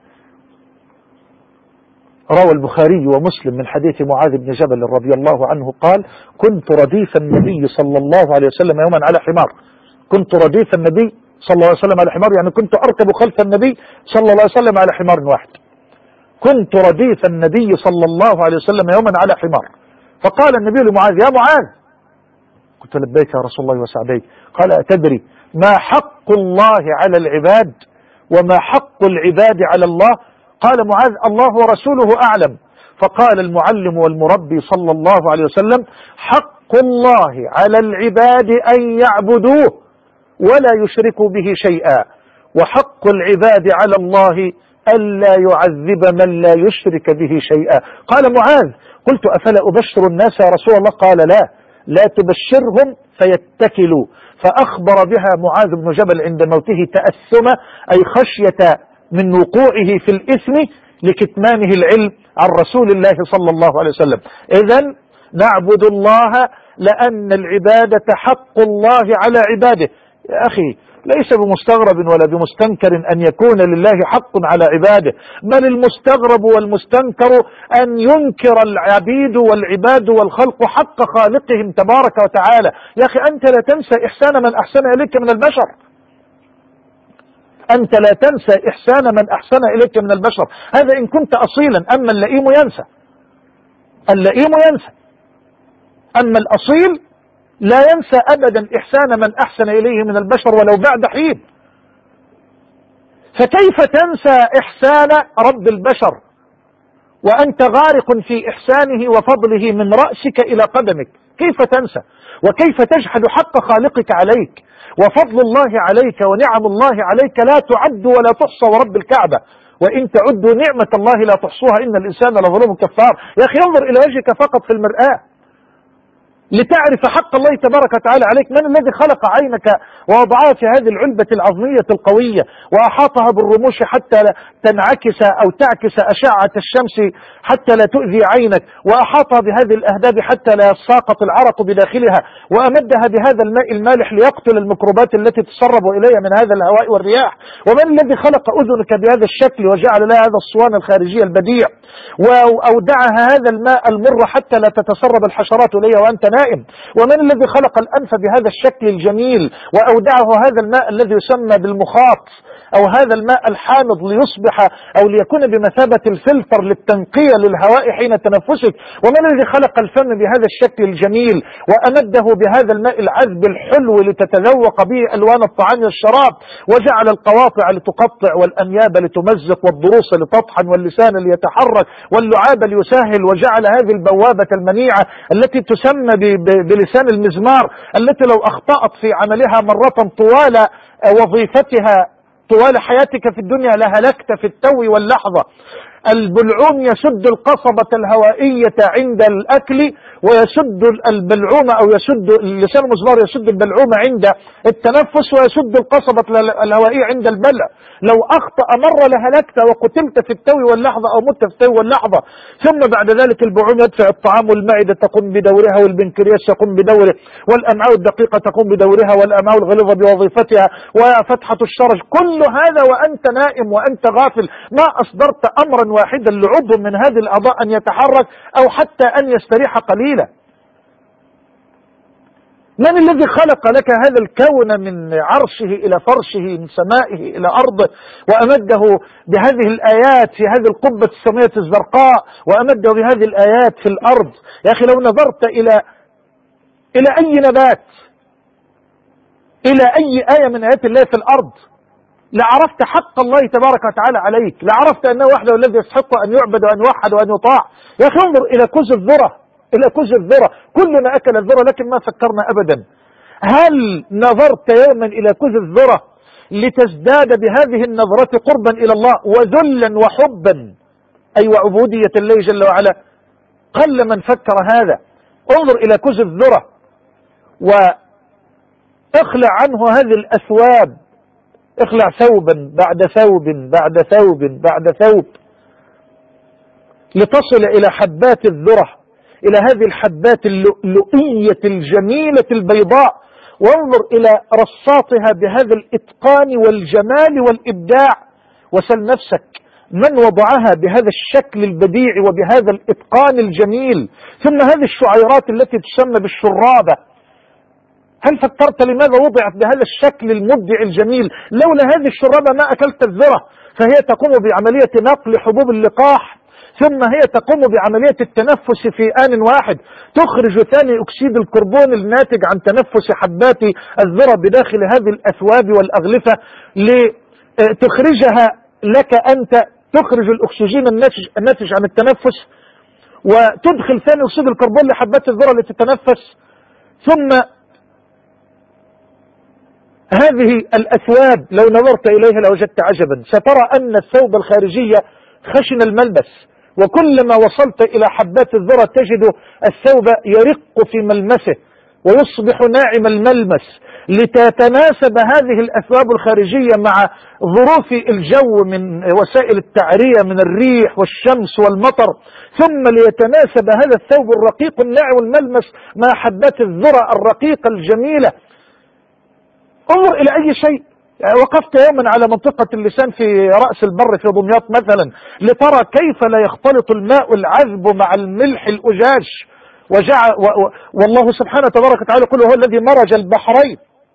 روى البخاري ومسلم من حديث معاذ بن جبل رضي الله عنه قال: كنت رديف النبي صلى الله عليه وسلم يوما على حمار. كنت رديف النبي صلى الله عليه وسلم على حمار، يعني كنت أركب خلف النبي صلى الله عليه وسلم على حمار واحد. كنت رديف النبي صلى الله عليه وسلم يوما على حمار، فقال النبي لمعاذ: يا معاذ. قلت: لبيك يا رسول الله وسعديك. قال: أتدري ما حق الله على العباد وما حق العباد على الله؟ قال معاذ: الله ورسوله أعلم. فقال المعلم والمربي صلى الله عليه وسلم: حق الله على العباد أن يعبدوه ولا يشركوا به شيئا، وحق العباد على الله ألا يعذب من لا يشرك به شيئا. قال معاذ: قلت: أفلا أبشر الناس يا رسول الله؟ قال: لا لا تبشرهم فيتكلوا. فأخبر بها معاذ بن جبل عند موته تأثما، أي خشية من وقوعه في الإثم لكتمانه العلم عن رسول الله صلى الله عليه وسلم. إذن نعبد الله لأن العبادة حق الله على عباده. يا أخي، ليس بمستغرب ولا بمستنكر أن يكون لله حق على عباده، بل المستغرب والمستنكر أن ينكر العبيد والعباد والخلق حق خالقهم تبارك وتعالى. يا أخي، أنت لا تنسى إحسان من أحسن إليك من البشر، أنت لا تنسى إحسان من أحسن إليك من البشر. هذا إن كنت أصيلا. أما اللئيم ينسى، اللئيم ينسى، أما الأصيل لا ينسى أبدا إحسان من أحسن إليه من البشر ولو بعد حين. فكيف تنسى إحسان رب البشر وأنت غارق في إحسانه وفضله من رأسك إلى قدمك؟ كيف تنسى؟ وكيف تجحد حق خالقك عليك وفضل الله عليك ونعم الله عليك لا تعد ولا تحصى ورب الكعبة؟ وإن تعدوا نعمة الله لا تحصوها إن الإنسان لظلوم كفار. يا أخي، انظر إلى وجهك فقط في المرآة، لتعرف حق الله تبارك وتعالى عليك. من الذي خلق عينك ووضعها في هذه العلبة العظمية القوية وأحاطها بالرموش حتى لا تنعكس أو تعكس أشعة الشمس حتى لا تؤذي عينك، وأحاطها بهذه الأهداب حتى لا يساقط العرق بداخلها، وأمدها بهذا الماء المالح ليقتل الميكروبات التي تسرب إليها من هذا الهواء والرياح. ومن الذي خلق أذنك بهذا الشكل وجعل لها هذا الصوان الخارجي البديع، وأودعها هذا الماء المر حتى لا تتسرب الحشرات إليها وأنت نائم؟ ومن الذي خلق الأنف بهذا الشكل الجميل وأودعه هذا الماء الذي يسمى بالمخاط أو هذا الماء الحامض ليصبح أو ليكون بمثابة الفلتر للتنقية للهواء حين تنفسك؟ ومن الذي خلق الفم بهذا الشكل الجميل وأمده بهذا الماء العذب الحلو لتتذوق به ألوان الطعام والشراب، وجعل القواطع لتقطع والأنياب لتمزق والضروس لتطحن واللسان ليتحرك واللعاب ليسهل، وجعل هذه البوابة المنيعة التي تسمى بلسان المزمار التي لو أخطأت في عملها مرة طوال وظيفتها طوال حياتك في الدنيا لهلكت في التو واللحظة. البلعوم يسد القصبة الهوائية عند الأكل، ويسد البلعوم أو يسد لسان المزمار يسد البلعوم عند التنفس، ويسد القصبة الهوائية عند البلع. لو أخطأ مرة لهلكت وقتلت في التو واللحظة أو مت في التو واللحظة. ثم بعد ذلك البلعوم يدفع الطعام، والمعدة تقوم بدورها، والبنكرياس يقوم بدوره، والأمعاء الدقيقة تقوم بدورها، والأمعاء الغليظة بوظيفتها، وفتحة الشرج. كل هذا وأنت نائم وأنت غافل، ما أصدرت أمرا واحدا لعضو من هذه الأعضاء أن يتحرك أو حتى أن يستريح قليلا. من الذي خلق لك هذا الكون من عرشه إلى فرشه، من سمائه إلى أرضه، وأمده بهذه الآيات في هذه القبة السماوية الزرقاء، وأمده بهذه الآيات في الأرض؟ يا أخي لو نظرت إلى إلى أي نبات، إلى أي آية من آيات الله في الأرض، لعرفت حق الله تبارك وتعالى عليك، لعرفت أنه وحده الذي يستحق أن يعبد وأن يوحد وأن يطاع. يا أخي انظر إلى كوز الذرة، إلى كوز الذرة، كلنا أكل الذرة لكن ما فكرنا أبدا. هل نظرت يوما إلى كوز الذرة لتزداد بهذه النظرة قربا إلى الله وذلا وحبا أي وعبودية الله جل وعلا؟ قل من فكر هذا. انظر إلى كوز الذرة واخلع عنه هذه الأثواب، اخلع ثوبا بعد ثوب بعد ثوب بعد ثوب لتصل إلى حبات الذرة، إلى هذه الحبات اللؤلؤية الجميلة البيضاء، وانظر إلى رصاتها بهذا الإتقان والجمال والإبداع. وسل نفسك من وضعها بهذا الشكل البديع وبهذا الإتقان الجميل. ثم هذه الشعيرات التي تسمى بالشرابة، هل فكرت لماذا وضعت بهذا الشكل المبدع الجميل؟ لولا هذه الشرابة ما أكلت الذرة، فهي تقوم بعملية نقل حبوب اللقاح، ثم هي تقوم بعملية التنفس في آن واحد، تخرج ثاني أكسيد الكربون الناتج عن تنفس حبات الذرة بداخل هذه الأثواب والأغلفة لتخرجها لك أنت، تخرج الأكسجين الناتج, الناتج عن التنفس، وتدخل ثاني أكسيد الكربون لحبات الذرة لتتنفس. ثم هذه الأثواب لو نظرت إليها لوجدت عجبا، سترى أن الثوب الخارجية خشن الملبس، وكلما وصلت إلى حبات الذرة تجد الثوب يرق في ملمسه ويصبح ناعم الملمس، لتتناسب هذه الأثواب الخارجية مع ظروف الجو من وسائل التعرية من الريح والشمس والمطر، ثم ليتناسب هذا الثوب الرقيق الناعم الملمس مع حبات الذرة الرقيقة الجميلة. انظر إلى أي شيء. وقفت يوما على منطقة اللسان في رأس البر في دمياط مثلا لترى كيف لا يختلط الماء العذب مع الملح الأجاج، وجعل و و والله سبحانه تبارك وتعالى يقول هو الذي مرج البحرين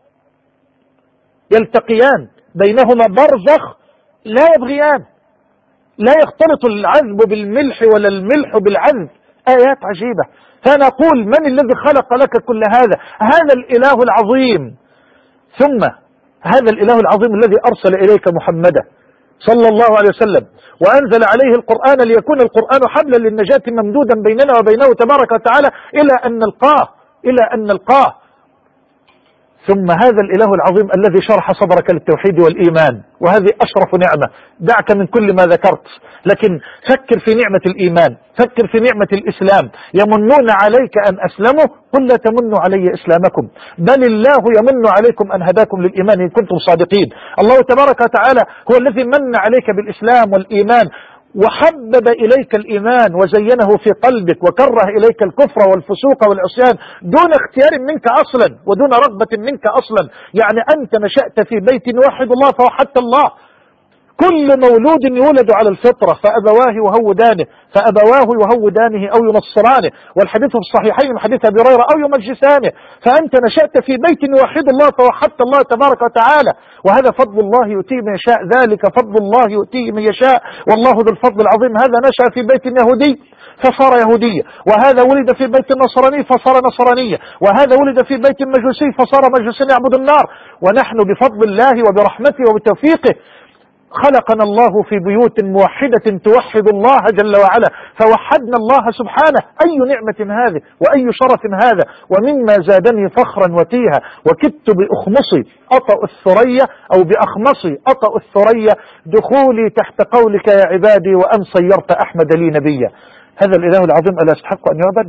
يلتقيان بينهما برزخ لا يبغيان، لا يختلط العذب بالملح ولا الملح بالعذب. آيات عجيبة. فنقول من الذي خلق لك كل هذا؟ هذا الإله العظيم. ثم هذا الإله العظيم الذي أرسل إليك محمدا صلى الله عليه وسلم وأنزل عليه القرآن ليكون القرآن حبلا للنجاة ممدودا بيننا وبينه تبارك وتعالى إلى أن نلقاه إلى أن نلقاه. ثم هذا الإله العظيم الذي شرح صدرك للتوحيد والإيمان، وهذه أشرف نعمة. دعك من كل ما ذكرت، لكن فكر في نعمة الإيمان، فكر في نعمة الإسلام. يمنون عليك أن أسلموا، قل لا تمنوا علي إسلامكم، بل الله يمن عليكم أن هداكم للإيمان إن كنتم صادقين. الله تبارك وتعالى هو الذي من عليك بالإسلام والإيمان، وحبب إليك الإيمان وزينه في قلبك، وكره إليك الكفر والفسوق والعصيان دون اختيار منك أصلا ودون رغبة منك أصلا. يعني أنت نشأت في بيت يوحد الله فوحدت الله. كل مولود يولد على الفطرة فأبواه يهودانه فأبواه يهودانه أو ينصرانه، والحديث في الصحيحين من حديث أبي هريرة أو يمجسانه. فأنت نشأت في بيت يوحد الله فوحدت الله تبارك وتعالى، وهذا فضل الله يؤتيه من يشاء، ذلك فضل الله يؤتيه من يشاء والله ذو الفضل العظيم. هذا نشأ في بيت يهودي فصار يهوديا، وهذا ولد في بيت نصراني فصار نصرانيا، وهذا ولد في بيت مجوسي فصار مجوسيا يعبد النار. ونحن بفضل الله وبرحمته وبتوفيقه خلقنا الله في بيوت موحدة توحد الله جل وعلا، فوحدنا الله سبحانه. أي نعمة هذه وأي شرف هذا. ومما زادني فخرا وتيها وكدت بأخمصي أطأ الثريا أو بأخمصي أطأ الثريا دخولي تحت قولك يا عبادي وأن صيرت أحمد لي نبيا. هذا الإله العظيم ألا يستحق أن يعبد؟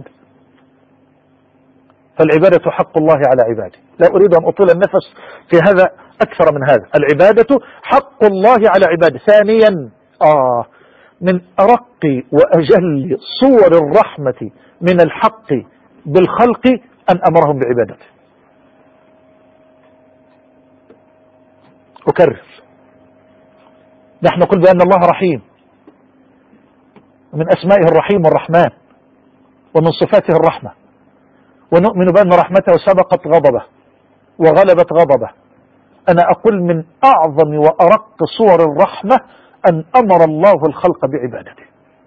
فالعبادة حق الله على عباده. لا أريد أن أطيل النفس في هذا أكثر من هذا. العبادة حق الله على عباده. ثانيا آه من أرق وأجل صور الرحمة من الحق بالخلق أن أمرهم بعبادته. أكرر، نحن نقول بأن الله رحيم، من أسمائه الرحيم والرحمن، ومن صفاته الرحمة، ونؤمن بأن رحمته سبقت غضبه وغلبت غضبه. أنا أقول من أعظم وأرق صور الرحمة أن أمر الله الخلق بعبادته.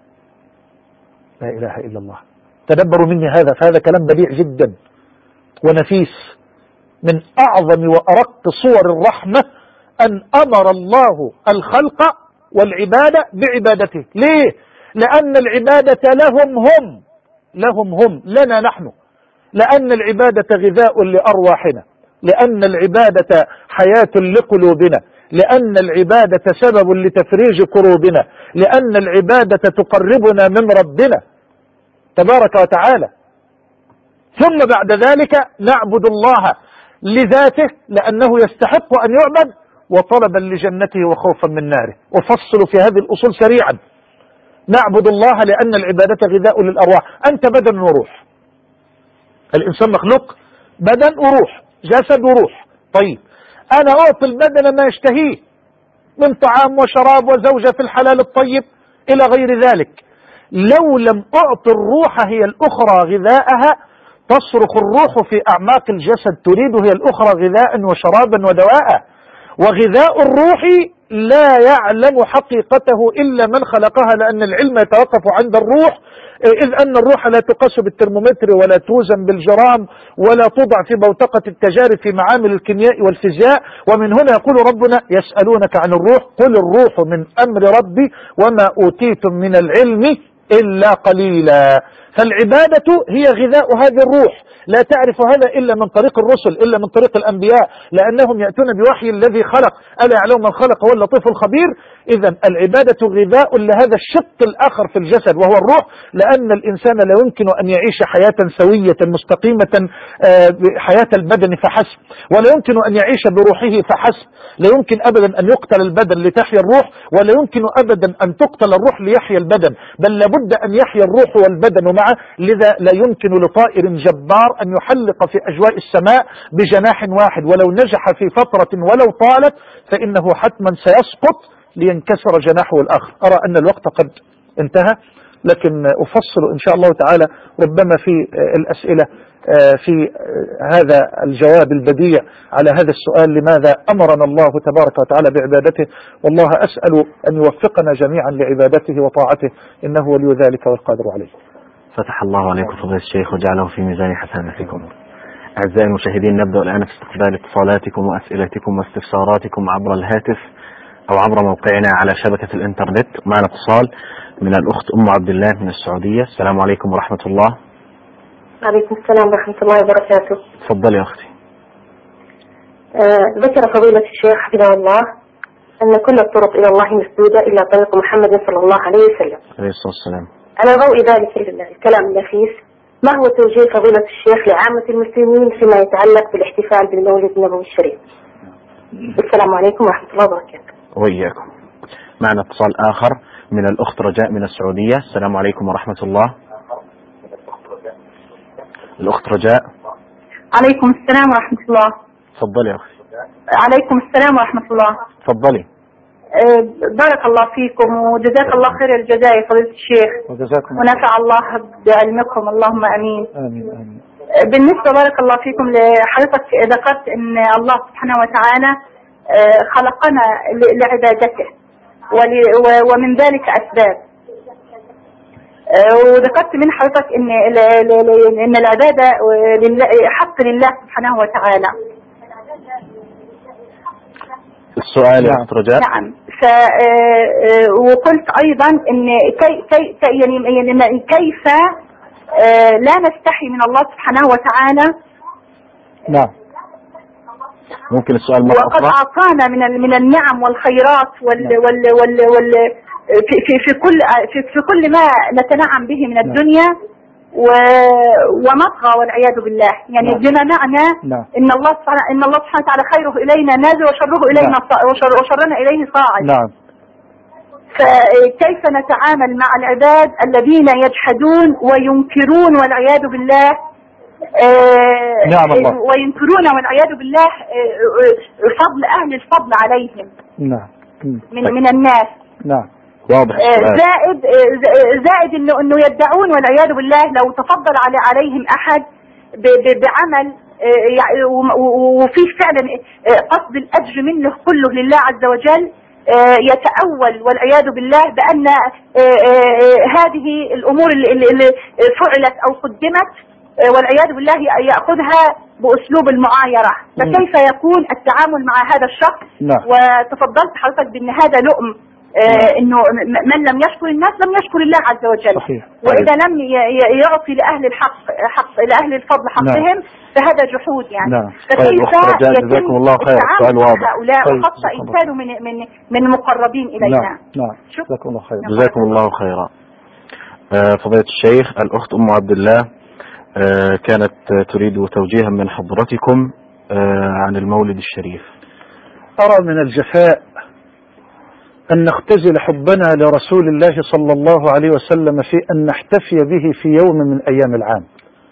لا إله إلا الله. تدبروا مني هذا، فهذا كلام بديع جدا ونفيس. من أعظم وأرق صور الرحمة أن أمر الله الخلق والعبادة بعبادته. ليه؟ لأن العبادة لهم هم لهم هم لنا نحن، لأن العبادة غذاء لأرواحنا، لأن العبادة حياة لقلوبنا، لأن العبادة سبب لتفريج كروبنا، لأن العبادة تقربنا من ربنا تبارك وتعالى. ثم بعد ذلك نعبد الله لذاته لأنه يستحق أن يعبد، وطلبا لجنته وخوفا من ناره. أفصل في هذه الأصول سريعا. نعبد الله لأن العبادة غذاء للأرواح. أنت بدن وروح، الإنسان مخلوق بدن وروح، جسد وروح. طيب أنا أعطي البدن ما يشتهيه من طعام وشراب وزوجة في الحلال الطيب إلى غير ذلك. لو لم أعطي الروح هي الأخرى غذاءها تصرخ الروح في أعماق الجسد تريد هي الأخرى غذاء وشرابا ودواء. وغذاء الروح لا يعلم حقيقته إلا من خلقها، لأن العلم يتوقف عند الروح، إذ أن الروح لا تقاس بالترمومتر ولا توزن بالجرام ولا توضع في بوتقة التجارب في معامل الكيمياء والفيزياء. ومن هنا يقول ربنا يسألونك عن الروح قل الروح من أمر ربي وما أوتيتم من العلم إلا قليلا. فالعبادة هي غذاء هذه الروح، لا تعرف هذا إلا من طريق الرسل، إلا من طريق الأنبياء، لأنهم يأتون بوحي الذي خلق، ألا يعلم من خلق هو اللطيف الخبير. إذا العبادة غذاء لهذا الشق الآخر في الجسد وهو الروح، لأن الإنسان لا يمكن أن يعيش حياة سوية مستقيمة حياة البدن فحسب، ولا يمكن أن يعيش بروحه فحسب. لا يمكن أبدا أن يقتل البدن لتحيا الروح، ولا يمكن أبدا أن تقتل الروح ليحيا البدن، بل لابد أن يحيا الروح والبدن معه. لذا لا يمكن لطائر جبار أن يحلق في أجواء السماء بجناح واحد، ولو نجح في فترة ولو طالت فإنه حتما سيسقط لينكسر جناحه الآخر. أرى أن الوقت قد انتهى، لكن أفصل إن شاء الله تعالى ربما في الأسئلة في هذا الجواب البديع على هذا السؤال: لماذا أمرنا الله تبارك وتعالى بعبادته؟ والله أسأل أن يوفقنا جميعا لعبادته وطاعته، إنه ولي ذلك والقادر عليه. فتح الله عليكم فضيلة الشيخ وجعله في ميزان حسناتكم. أعزائي المشاهدين، نبدأ الآن في استقبال اتصالاتكم وأسئلتكم واستفساراتكم عبر الهاتف أو عبر موقعنا على شبكة الإنترنت. معنا اتصال من الأخت أم عبد الله من السعودية. السلام عليكم ورحمة الله. عليكم السلام ورحمة الله وبركاته. تفضلي يا أختي. آه ذكر فضيلة الشيخ حفظه الله أن كل الطرق إلى الله مسدودة إلا طريق محمد صلى الله عليه وسلم عليه الصلاة والسلام. على ضوء ذلك الكلام النفيس، ما هو توجيه فضيلة الشيخ لعامة المسلمين فيما يتعلق بالاحتفال بالمولد النبوي الشريف؟ السلام عليكم ورحمة الله وبركاته. وإياكم. معنا اتصال آخر من الأخت رجاء من السعودية. السلام عليكم ورحمة الله. الأخت رجاء. عليكم السلام ورحمة الله. تفضلي يا أختي. عليكم السلام ورحمة الله. تفضلي. أه بارك الله فيكم وجزاك الله خير الجزاء يا فضيلة الشيخ، وجزاكم ونفع الله بعلمكم، اللهم امين. امين امين. بالنسبة بارك الله فيكم لحضرتك ذكرت ان الله سبحانه وتعالى خلقنا لعبادته ومن ذلك اسباب، وذكرت من حضرتك ان ان العبادة حق لله سبحانه وتعالى. السؤال يا أخت رجاء. نعم. ف وقلت ايضا ان كي كي يعني كيف لا نستحي من الله سبحانه وتعالى. نعم. ممكن السؤال مرة وقد اعطانا من من النعم والخيرات وال وال وال, وال في في في كل في, في كل ما نتنعم به من الدنيا ونطغى والعياذ بالله، يعني بما معنى ان الله سبحانه ان الله سبحانه وتعالى خيره الينا نازل وشره الينا وشر وشرنا اليه صاعد. نعم. فكيف نتعامل مع العباد الذين يجحدون وينكرون والعياذ بالله نعم الله. وينكرون والعياذ بالله فضل اهل الفضل عليهم. نعم. من من الناس. نعم. واضح. زائد زائد انه انه يدعون والعياذ بالله لو تفضل على عليهم احد بعمل وفي فعلا قصد الاجر منه كله لله عز وجل، يتأول والعياذ بالله بأن هذه الأمور اللي فعلت أو قدمت والعياذ بالله يأخذها بأسلوب المعايرة. فكيف يكون التعامل مع هذا الشخص؟ وتفضلت حضرتك بأن هذا لؤم، انه من لم يشكر الناس لم يشكر الله عز وجل. صحيح. واذا لم يعطي لاهل الحق حق لاهل الفضل حقهم نعم. فهذا جحود يعني. نعم. فكيف جزاكم الله خير. التعامل مع هؤلاء وخاصه ان كانوا من من من المقربين الينا؟ نعم. نعم. جزاكم الله خير. جزاكم الله خيرا. آه فضيلة الشيخ، الأخت أم عبد الله آه كانت تريد توجيها من حضرتكم آه عن المولد الشريف. أرى من الجفاء أن نختزل حبنا لرسول الله صلى الله عليه وسلم في أن نحتفي به في يوم من أيام العام.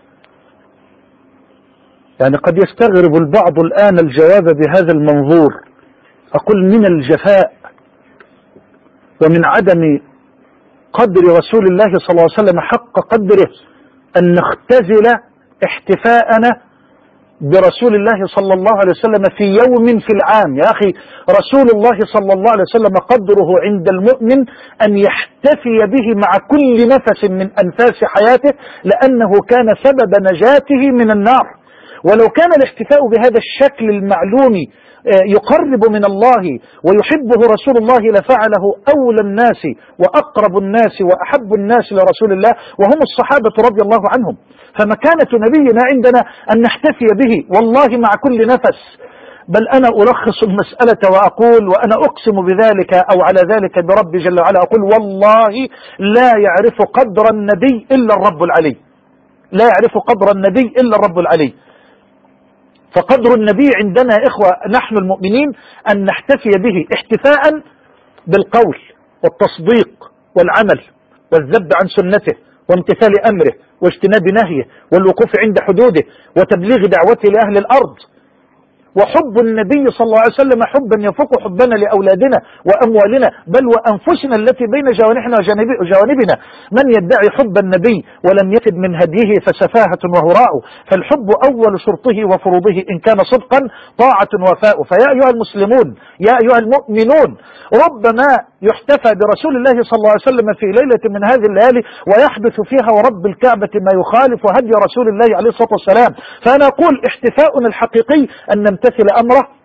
يعني قد يستغرب البعض الآن الجواب بهذا المنظور. أقول من الجفاء ومن عدم قدر رسول الله صلى الله عليه وسلم حق قدره أن نختزل احتفاءنا برسول الله صلى الله عليه وسلم في يوم في العام. يا أخي رسول الله صلى الله عليه وسلم قدره عند المؤمن أن يحتفي به مع كل نفس من أنفاس حياته، لأنه كان سبب نجاته من النار. ولو كان الاحتفاء بهذا الشكل المعلوم يقرب من الله ويحبه رسول الله لفعله أولى الناس وأقرب الناس وأحب الناس لرسول الله وهم الصحابة رضي الله عنهم. فمكانة نبينا عندنا أن نحتفي به والله مع كل نفس. بل أنا ألخص المسألة وأقول وأنا أقسم بذلك أو على ذلك برب جل وعلا، أقول والله لا يعرف قدر النبي إلا الرب العلي، لا يعرف قدر النبي إلا الرب العلي. فقدر النبي عندنا يا إخوة نحن المؤمنين أن نحتفي به احتفاء بالقول والتصديق والعمل والذب عن سنته وامتثال أمره واجتناب نهيه والوقوف عند حدوده وتبليغ دعوته لأهل الأرض، وحب النبي صلى الله عليه وسلم حبا يفوق حبنا لأولادنا وأموالنا بل وأنفسنا التي بين جوانحنا وجوانبنا. من يدعي حب النبي ولم يفد من هديه فسفاهة وهراء، فالحب أول شرطه وفروضه إن كان صدقا طاعة وفاء. فيا أيها المسلمون يا أيها المؤمنون، ربما يحتفى برسول الله صلى الله عليه وسلم في ليلة من هذه الليالي ويحدث فيها ورب الكعبة ما يخالف هدي رسول الله عليه الصلاة والسلام. فأنا أقول احتفاؤنا الحقيقي أن نمتثل أمره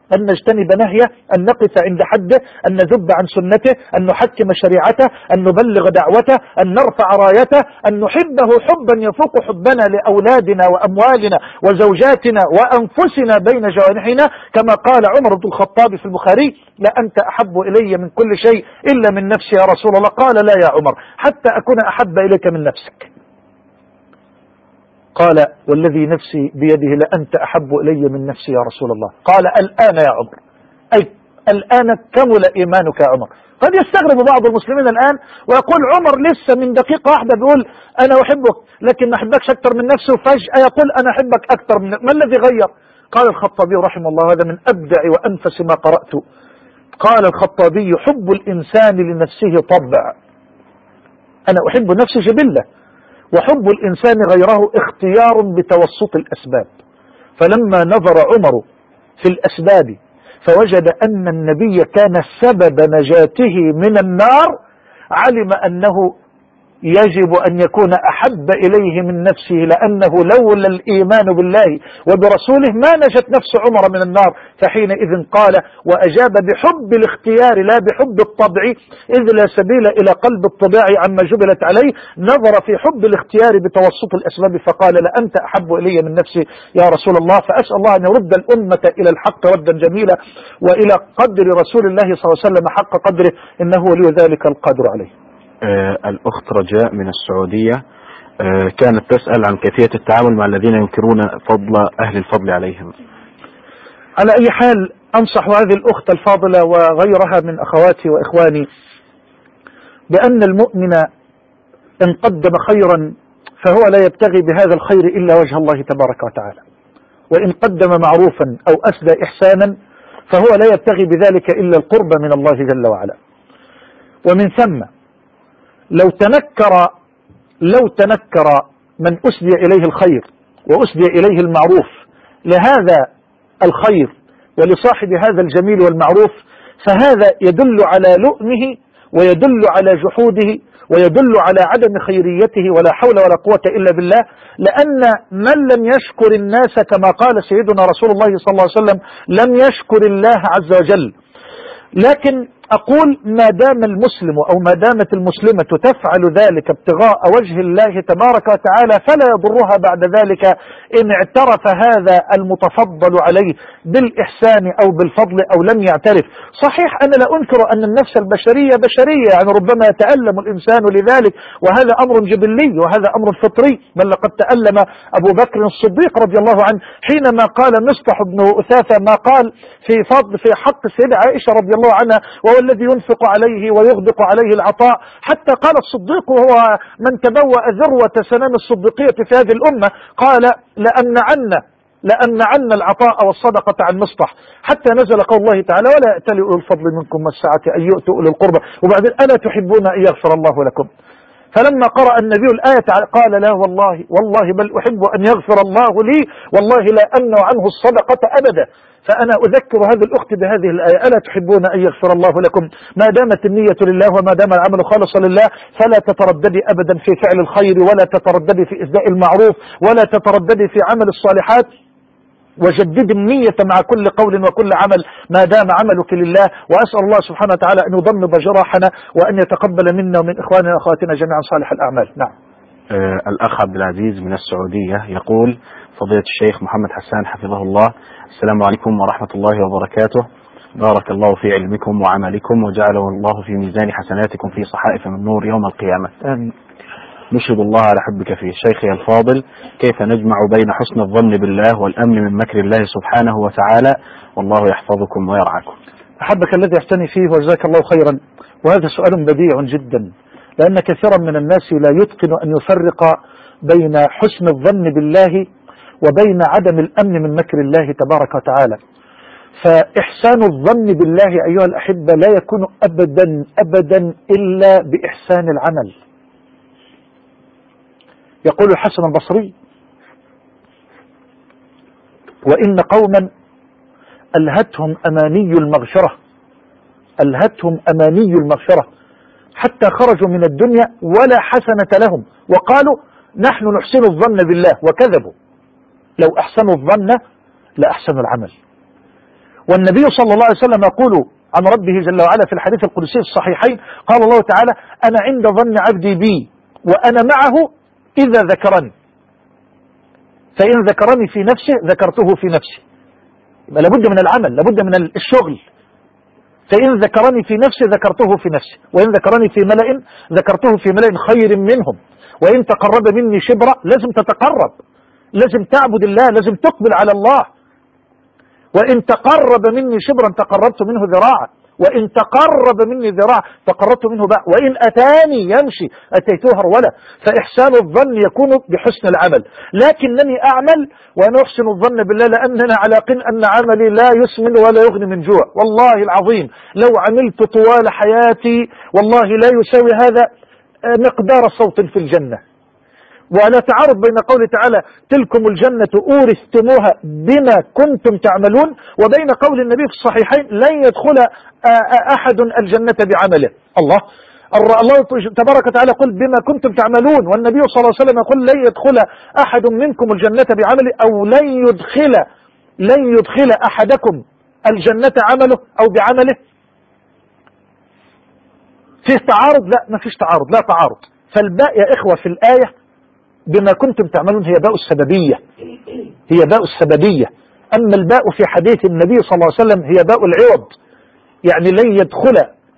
أن نجتنب نهيه، أن نقف عند حده، أن نذب عن سنته، أن نحكم شريعته، أن نبلغ دعوته، أن نرفع رايته، أن نحبه حبا يفوق حبنا لأولادنا وأموالنا وزوجاتنا وأنفسنا بين جوانحنا، كما قال عمر بن الخطاب في البخاري: لا أنت أحب إلي من كل شيء إلا من نفسي يا رسول الله. قال: لا يا عمر، حتى أكون أحب إليك من نفسك. قال: والذي نفسي بيده لأنت أحب إلي من نفسي يا رسول الله. قال: الآن يا عمر، أي الآن كمل إيمانك يا عمر. قد يستغرب بعض المسلمين الآن ويقول: عمر لسه من دقيقة واحدة بيقول أنا أحبك لكن ما أحبكش أكثر من نفسي، وفجأة يقول أنا أحبك أكثر من ما الذي غير؟ قال الخطابي رحمه الله، هذا من أبدع وأنفس ما قرأت. قال الخطابي: حب الإنسان لنفسه طبع، أنا أحب نفسي جبلة، وحب الإنسان غيره اختيار بتوسط الأسباب. فلما نظر عمر في الأسباب فوجد أن النبي كان سبب نجاته من النار، علم أنه يجب أن يكون أحب إليه من نفسه، لأنه لولا الإيمان بالله وبرسوله ما نجت نفس عمر من النار. فحينئذ قال وأجاب بحب الاختيار لا بحب الطبع، إذ لا سبيل إلى قلب الطباع عما جبلت عليه. نظر في حب الاختيار بتوسط الأسباب فقال: لأنت أحب إلي من نفسي يا رسول الله. فأسأل الله أن يرد الأمة إلى الحق ردا جميلا، وإلى قدر رسول الله صلى الله عليه وسلم حق قدره، إنه ولي ذلك القادر عليه. آه الأخت رجاء من السعودية آه كانت تسأل عن كيفية التعامل مع الذين ينكرون فضل أهل الفضل عليهم. على أي حال أنصح هذه الأخت الفاضلة وغيرها من أخواتي وإخواني بأن المؤمن إن قدم خيرا فهو لا يبتغي بهذا الخير إلا وجه الله تبارك وتعالى، وإن قدم معروفا أو أسدى إحسانا فهو لا يبتغي بذلك إلا القرب من الله جل وعلا. ومن ثم لو تنكر لو تنكر من أسدي إليه الخير وأسدي إليه المعروف لهذا الخير ولصاحب هذا الجميل والمعروف، فهذا يدل على لؤمه ويدل على جحوده ويدل على عدم خيريته، ولا حول ولا قوة إلا بالله. لأن من لم يشكر الناس كما قال سيدنا رسول الله صلى الله عليه وسلم لم يشكر الله عز وجل. لكن أقول ما دام المسلم أو ما دامت المسلمة تفعل ذلك ابتغاء وجه الله تبارك وتعالى فلا يضرها بعد ذلك إن اعترف هذا المتفضل عليه بالإحسان أو بالفضل أو لم يعترف. صحيح أنا لا أنكر أن النفس البشرية بشرية، يعني ربما يتألم الإنسان لذلك، وهذا أمر جبلي وهذا أمر فطري، بل لقد تألم أبو بكر الصديق رضي الله عنه حينما قال مصطح بن أثاثة ما قال في فضل في حق السيدة عائشة رضي الله عنها: وهو الذي ينفق عليه ويغدق عليه العطاء. حتى قال الصديق وهو من تبوأ ذروة سنام الصديقية في هذه الأمة قال: لأمنعن لأمنعن العطاء والصدقة عن مصطح، حتى نزل قول الله تعالى: ولا يأتل أولو الفضل منكم والسعة أن يؤتوا أولي القربى. وبعدين: ألا تحبون أن يغفر الله لكم؟ فلما قرأ النبي الآية قال: لا والله والله بل أحب أن يغفر الله لي، والله لا أمنع عنه الصدقة أبدا. فأنا أذكر هذه الأخت بهذه الآية: ألا تحبون أن يغفر الله لكم؟ ما دامت النية لله وما دام العمل خالصا لله فلا تترددي أبدا في فعل الخير، ولا تترددي في إسداء المعروف، ولا تترددي في عمل الصالحات، وجدد النية مع كل قول وكل عمل ما دام عملك لله. وأسأل الله سبحانه وتعالى أن يضمد جراحنا وأن يتقبل منا ومن إخواننا وأخواتنا جميعا صالح الأعمال. نعم. آه الأخ عبد العزيز من السعودية يقول: فضيلة الشيخ محمد حسان حفظه الله، السلام عليكم ورحمة الله وبركاته، بارك الله في علمكم وعملكم وجعله الله في ميزان حسناتكم في صحائف من نور يوم القيامة. آمين. نشهد الله على حبك فيه. شيخي الفاضل، كيف نجمع بين حسن الظن بالله والأمن من مكر الله سبحانه وتعالى، والله يحفظكم ويرعاكم؟ أحبك الذي يحتني فيه وجزاك الله خيرا. وهذا سؤال بديع جدا، لأن كثيرا من الناس لا يتقن أن يفرق بين حسن الظن بالله وبين عدم الأمن من مكر الله تبارك وتعالى. فإحسان الظن بالله أيها الأحبة لا يكون أبدا أبدا إلا بإحسان العمل. يقول الحسن البصري: وإن قوما ألهتهم أماني المغفرة ألهتهم أماني المغفرة حتى خرجوا من الدنيا ولا حسنة لهم، وقالوا نحن نحسن الظن بالله، وكذبوا. لو أحسنوا الظن لأحسنوا العمل. والنبي صلى الله عليه وسلم يقول عن ربه جل وعلا في الحديث القدسي الصحيحين، قال الله تعالى: أنا عند ظن عبدي بي وأنا معه إذا ذكرني، فإن ذكرني في نفسه ذكرته في نفسي. يبقى لابد من العمل، لابد من الشغل. فإن ذكرني في نفسي ذكرته في نفسي، وإن ذكرني في ملأ ذكرته في ملأ خير منهم، وإن تقرب مني شبرا، لازم تتقرب، لازم تعبد الله، لازم تقبل على الله. وإن تقرب مني شبرا تقربت منه ذراعا، وإن تقرب مني ذراع تقربت منه باع، وإن أتاني يمشي أتيته هرولا. فإحسان الظن يكون بحسن العمل، لكنني أعمل وأنا أحسن الظن بالله لأننا على قن أن عملي لا يسمن ولا يغني من جوع. والله العظيم لو عملت طوال حياتي والله لا يساوي هذا مقدار صوت في الجنة. ولا تعارض بين قوله تعالى: تلكم الجنة أورثتموها بما كنتم تعملون، وبين قول النبي في الصحيحين: لن يدخل أحد الجنة بعمله. الله الله تبارك وتعالى يقول: بما كنتم تعملون، والنبي صلى الله عليه وسلم يقول: لن يدخل أحد منكم الجنة بعمله، أو لن يدخل لن يدخل أحدكم الجنة عمله أو بعمله. فيه تعارض؟ لا، ما فيش تعارض، لا تعارض. فالباء يا إخوة في الآية بما كنتم تعملون هي باء السببية، هي باء السببية. أما الباء في حديث النبي صلى الله عليه وسلم هي باء العوض، يعني لن يدخل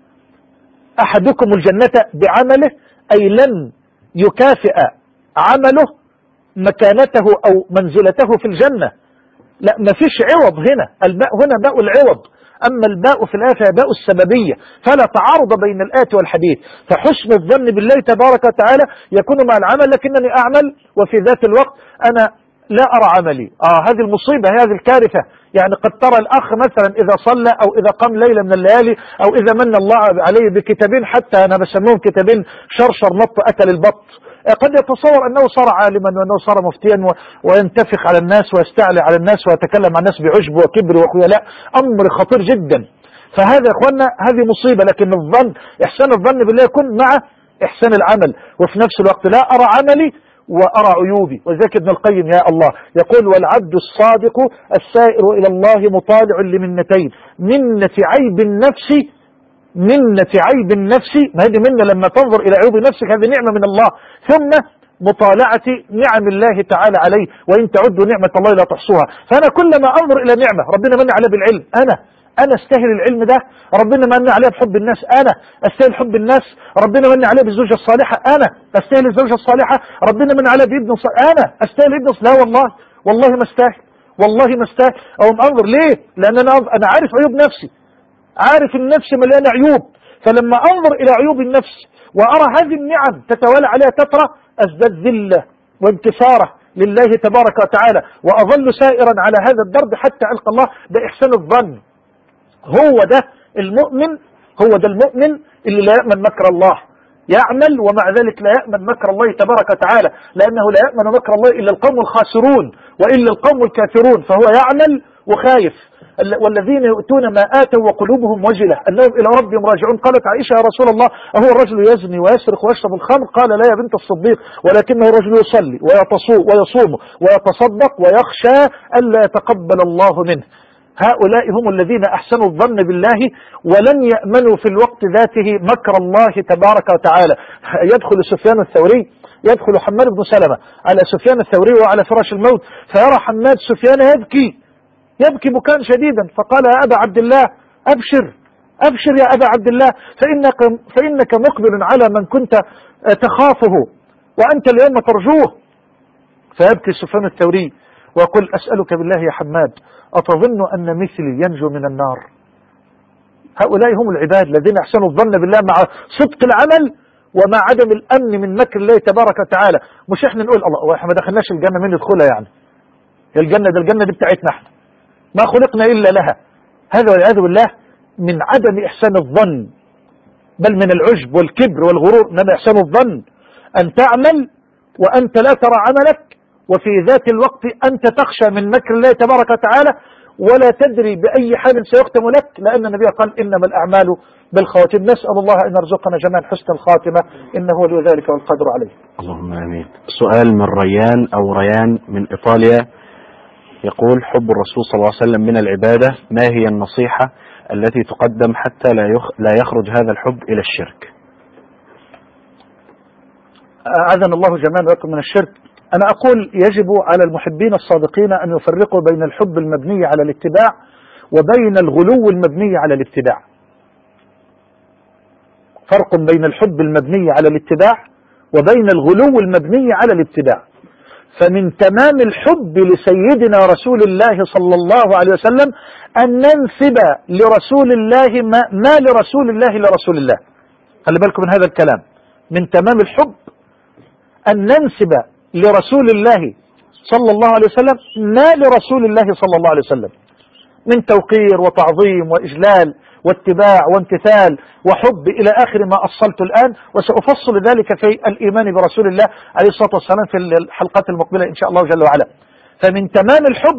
أحدكم الجنة بعمله، أي لن يكافئ عمله مكانته أو منزلته في الجنة. لا، ما فيش عوض هنا، الباء هنا باء العوض. أما الباء في الآية فهي باء السببية، فلا تعارض بين الآية والحديث. فحسن الظن بالله تبارك وتعالى يكون مع العمل، لكنني أعمل وفي ذات الوقت أنا لا أرى عملي. آه هذه المصيبة، هذه الكارثة. يعني قد ترى الأخ مثلا إذا صلى أو إذا قام ليلة من الليالي أو إذا من الله عليه بكتابين، حتى أنا بسموهم كتابين شرشر نط أكل البط، قد يتصور أنه صار عالما وأنه صار مفتيا وينتفخ على الناس ويستعلي على الناس ويتكلم عن الناس بعجب وكبر وخيلاء. أمر خطير جدا. فهذا يا إخواننا هذه مصيبة. لكن الظن، إحسان الظن بالله يكون مع إحسان العمل، وفي نفس الوقت لا أرى عملي وأرى عيوبي. وذلك ابن القيم يا الله يقول: والعبد الصادق السائر إلى الله مطالع لمنتين: منة عيب النفس، منة عيب النفس، ما هذه منة لما تنظر إلى عيوب نفسك هذه نعمة من الله، ثم مطالعة نعم الله تعالى عليه، وإن تعدوا نعمة الله لا تحصوها. فأنا كلما أنظر إلى نعمة ربنا من عليه بالعلم، أنا أنا أستاهل العلم ده، ربنا من عليه بحب الناس، أنا أستاهل حب الناس، ربنا من عليه بالزوجة الصالحة، أنا أستاهل الزوجة الصالحة، ربنا من عليه بابن صالح، أنا أستاهل ابن صالح. لا والله والله ما استاهل، والله ما استاهل. أو أنظر ليه؟ لأن أنا أنا عارف عيوب نفسي، عارف النفس مليانة عيوب. فلما أنظر إلى عيوب النفس وأرى هذه النعم تتوالى عليها تترى، أزداد ذلة وانكسارة لله تبارك وتعالى، وأظل سائرا على هذا الدرب حتى ألقى الله بإحسان الظن. هو ده المؤمن، هو ده المؤمن اللي لا يأمن مكر الله، يعمل ومع ذلك لا يأمن مكر الله تبارك وتعالى، لأنه لا يأمن مكر الله إلا القوم الخاسرون وإلا القوم الكافرون. فهو يعمل وخايف. والذين يؤتون ما آتوا وقلوبهم وجلة أنهم إلى ربهم راجعون. قالت عائشة: يا رسول الله، أهو الرجل يزني ويسرق ويشرب الخمر؟ قال: لا يا بنت الصديق، ولكنه الرجل يصلي ويصوم ويتصدق ويخشى ألا يتقبل الله منه. هؤلاء هم الذين أحسنوا الظن بالله ولن يأمنوا في الوقت ذاته مكر الله تبارك وتعالى. يدخل سفيان الثوري، يدخل حماد بن سلمة على سفيان الثوري وعلى فراش الموت، فيرى حماد سفيان يبكي يبكي بكاء شديدا، فقال: يا أبا عبد الله أبشر أبشر يا أبا عبد الله، فإنك, فإنك مقبل على من كنت تخافه وأنت اليوم ترجوه. فيبكي سفيان الثوري ويقول: أسألك بالله يا حماد، أتظن أن مثلي ينجو من النار؟ هؤلاء هم العباد الذين أحسنوا الظن بالله مع صدق العمل ومع عدم الأمن من مكر الله تبارك وتعالى. مش احنا نقول: الله واحنا ما دخلناش الجنة، من ندخلها يعني؟ الجنة ده الجنة دي بتاعتنا احنا، ما خلقنا إلا لها. هذا والعياذ بالله من عدم إحسان الظن، بل من العجب والكبر والغرور. إنما إحسان الظن أن تعمل وأنت لا ترى عملك، وفي ذات الوقت أنت تخشى من مكر الله تبارك وتعالى ولا تدري بأي حال سيختم لك، لأن النبي قال: إنما الأعمال بالخواتيم. نسأل الله أن يرزقنا جميعا حسن الخاتمة، إنه ولي ذلك والقدر عليه. اللهم آمين. سؤال من ريان أو ريان من إيطاليا، يقول: حب الرسول صلى الله عليه وسلم من العبادة، ما هي النصيحة التي تقدم حتى لا يخرج هذا الحب إلى الشرك؟ أعاذنا الله جميعا وإياكم من الشرك. أنا أقول يجب على المحبين الصادقين أن يفرقوا بين الحب المبني على الاتباع وبين الغلو المبني على الابتداع. فرق بين الحب المبني على الاتباع وبين الغلو المبني على الابتداع. فمن تمام الحب لسيدنا رسول الله صلى الله عليه وسلم أن ننسب لرسول الله ما, ما لرسول الله لرسول الله. خلي بالكم من هذا الكلام. من تمام الحب أن ننسب لرسول الله صلى الله عليه وسلم ما لرسول الله صلى الله عليه وسلم من توقير وتعظيم وإجلال واتباع وامتثال وحب إلى آخر ما أصلت الآن، وسأفصل ذلك في الإيمان برسول الله عليه الصلاة والسلام في الحلقات المقبلة إن شاء الله جل وعلا. فمن تمام الحب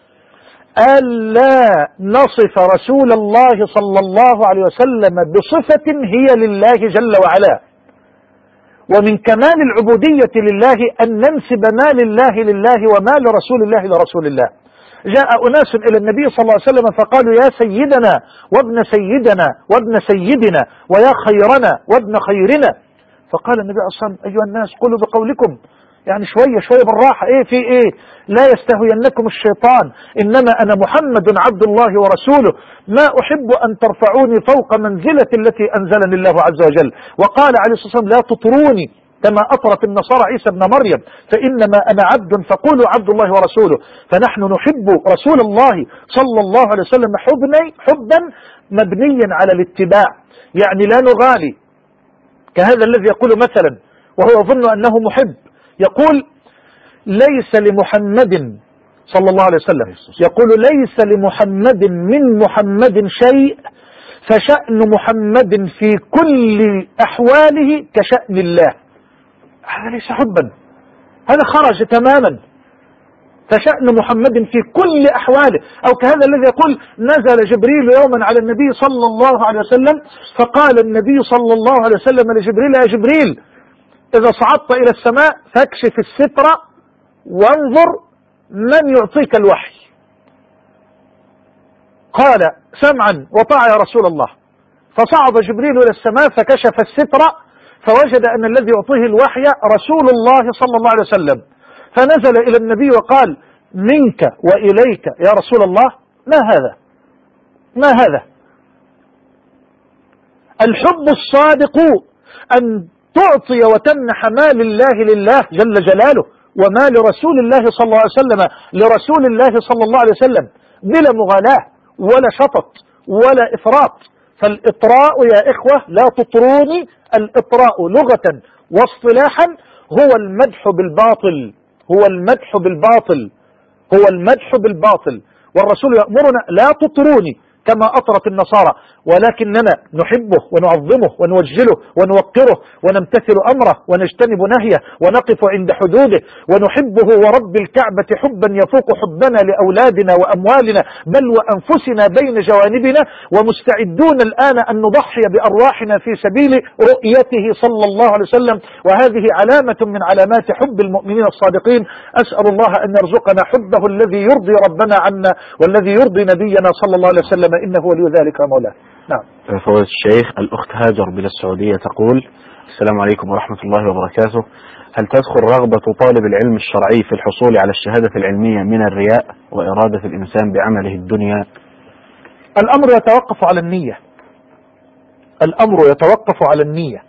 ألا نصف رسول الله صلى الله عليه وسلم بصفة هي لله جل وعلا، ومن كمال العبودية لله أن ننسب ما لله لله وما لرسول الله لرسول الله. جاء أناس إلى النبي صلى الله عليه وسلم فقالوا: يا سيدنا وابن سيدنا وابن سيدنا ويا خيرنا وابن خيرنا. فقال النبي عليه الصلاة والسلام: أيها الناس قولوا بقولكم، يعني شوية شوية بالراحة، إيه في إيه، لا يستهوينكم الشيطان، إنما أنا محمد عبد الله ورسوله، ما أحب أن ترفعوني فوق منزلة التي أنزلني الله عز وجل. وقال عليه الصلاة والسلام: لا تطروني كما أطرت النصارى عيسى ابن مريم، فإنما أنا عبد فقولوا عبد الله ورسوله. فنحن نحب رسول الله صلى الله عليه وسلم حبا مبنيا على الاتباع، يعني لا نغالي كهذا الذي يقول مثلا وهو يظن أنه محب، يقول: ليس لمحمد صلى الله عليه وسلم، يقول: ليس لمحمد من محمد شيء، فشأن محمد في كل أحواله كشأن الله. هذا ليس حبا، هذا خرج تماما. فشأن محمد في كل أحواله، أو كهذا الذي يقول: نزل جبريل يوما على النبي صلى الله عليه وسلم فقال النبي صلى الله عليه وسلم لجبريل: يا جبريل، إذا صعدت إلى السماء فاكشف الستر وانظر من يعطيك الوحي. قال: سمعا وطاعة يا رسول الله. فصعد جبريل إلى السماء فكشف الستر فوجد أن الذي يعطيه الوحي رسول الله صلى الله عليه وسلم، فنزل إلى النبي وقال: منك وإليك يا رسول الله، ما هذا ما هذا الحب الصادق أن تعطي وتمنح ما لله لله جل جلاله، وما لرسول الله صلى الله عليه وسلم لرسول الله صلى الله عليه وسلم، بلا مغالاة ولا شطط ولا إفراط. فالإطراء يا إخوة، لا تطروني، الإطراء لغة واصطلاحا هو المدح بالباطل، هو المدح بالباطل، هو المدح بالباطل. والرسول يأمرنا: لا تطروني كما أطرت النصارى، ولكننا نحبه ونعظمه ونوجله ونوقره ونمتثل أمره ونجتنب نهيه ونقف عند حدوده، ونحبه ورب الكعبة حبا يفوق حبنا لأولادنا وأموالنا بل وأنفسنا بين جوانبنا، ومستعدون الآن أن نضحي بأرواحنا في سبيل رؤيته صلى الله عليه وسلم. وهذه علامة من علامات حب المؤمنين الصادقين. أسأل الله أن يرزقنا حبه الذي يرضي ربنا عنا والذي يرضي نبينا صلى الله عليه وسلم، إنه ولي ذلك ومولاه. نعم. فضيلة الشيخ، الأخت هاجر بلا السعودية تقول: السلام عليكم ورحمة الله وبركاته، هل تدخل رغبة طالب العلم الشرعي في الحصول على الشهادة العلمية من الرياء وإرادة الإنسان بعمله الدنيا؟ الأمر يتوقف على النية، الأمر يتوقف على النية.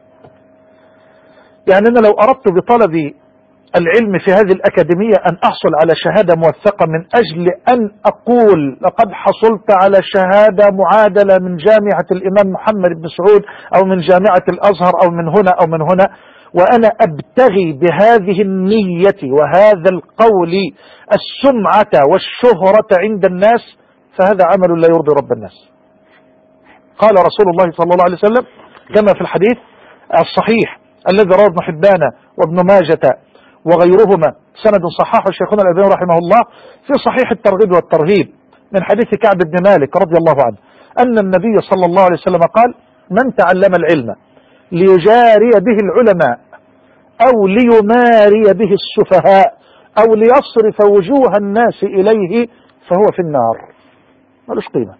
يعني أنا لو أردت بطلب العلم في هذه الأكاديمية أن أحصل على شهادة موثقة من أجل أن أقول لقد حصلت على شهادة معادلة من جامعة الإمام محمد بن سعود أو من جامعة الأزهر أو من هنا أو من هنا، وأنا أبتغي بهذه النية وهذا القول السمعة والشهرة عند الناس، فهذا عمل لا يرضي رب الناس. قال رسول الله صلى الله عليه وسلم كما في الحديث الصحيح الذي رواه ابن حبان وابن ماجة وغيرهما سند صححه شيخنا الألباني رحمه الله في صحيح الترغيب والترهيب من حديث كعب بن مالك رضي الله عنه أن النبي صلى الله عليه وسلم قال: من تعلم العلم ليجاري به العلماء أو ليماري به السفهاء أو ليصرف وجوه الناس إليه فهو في النار. ملوش قيمة،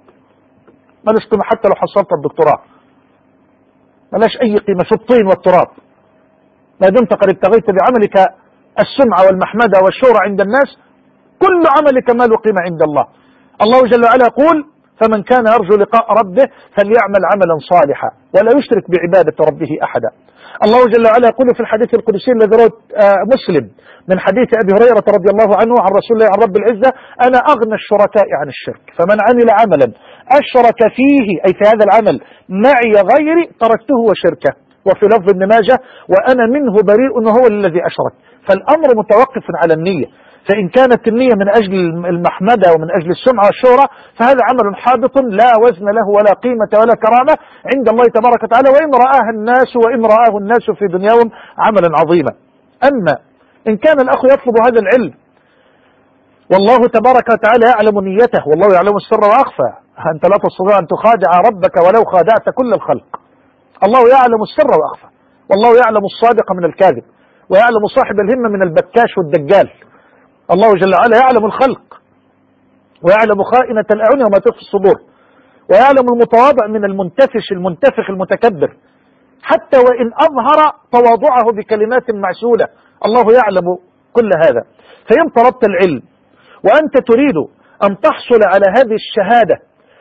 ملوش قيمة حتى لو حصلت الدكتوراه، ملاش أي قيمة في الطين والتراب ما دمت قد ابتغيت بعملك السمعة والمحمدة والشهرة عند الناس. كل عملك ما له قيمة عند الله. الله جل وعلا يقول: فمن كان يرجو لقاء ربه فليعمل عملا صالحا ولا يشرك بعبادة ربه أحدا. الله جل وعلا يقول في الحديث القدسي الذي رواه مسلم من حديث أبي هريرة رضي الله عنه عن رسول الله عن رب العزة: أنا أغنى الشركاء عن الشرك، فمن عمل عملا أشرك فيه أي في هذا العمل معي غيري تركته وشركه. وفي لفظ ابن ماجه: وأنا منه بريء وهو الذي أشرك. فالأمر متوقف على النية، فإن كانت النية من أجل المحمدة ومن أجل السمعة والشهرة فهذا عمل حابط لا وزن له ولا قيمة ولا كرامة عند الله تبارك وتعالى، وإن رآه الناس وإن رآه الناس في دنياهم عملا عظيما. أما إن كان الأخ يطلب هذا العلم والله تبارك وتعالى يعلم نيته، والله يعلم السر وأخفى، أنت لا تستطيع أن تخادع ربك ولو خادعت كل الخلق. الله يعلم السر وأخفى، والله يعلم الصادق من الكاذب، ويعلم صاحب الهمة من البكاش والدجال. الله جل وعلا يعلم الخلق ويعلم خائنة الأعين وما تخفي الصدور، ويعلم المتواضع من المنتفش المنتفخ المتكبر، حتى وإن أظهر تواضعه بكلمات معسولة الله يعلم كل هذا. فإن طلبت العلم وأنت تريد أن تحصل على هذه الشهادة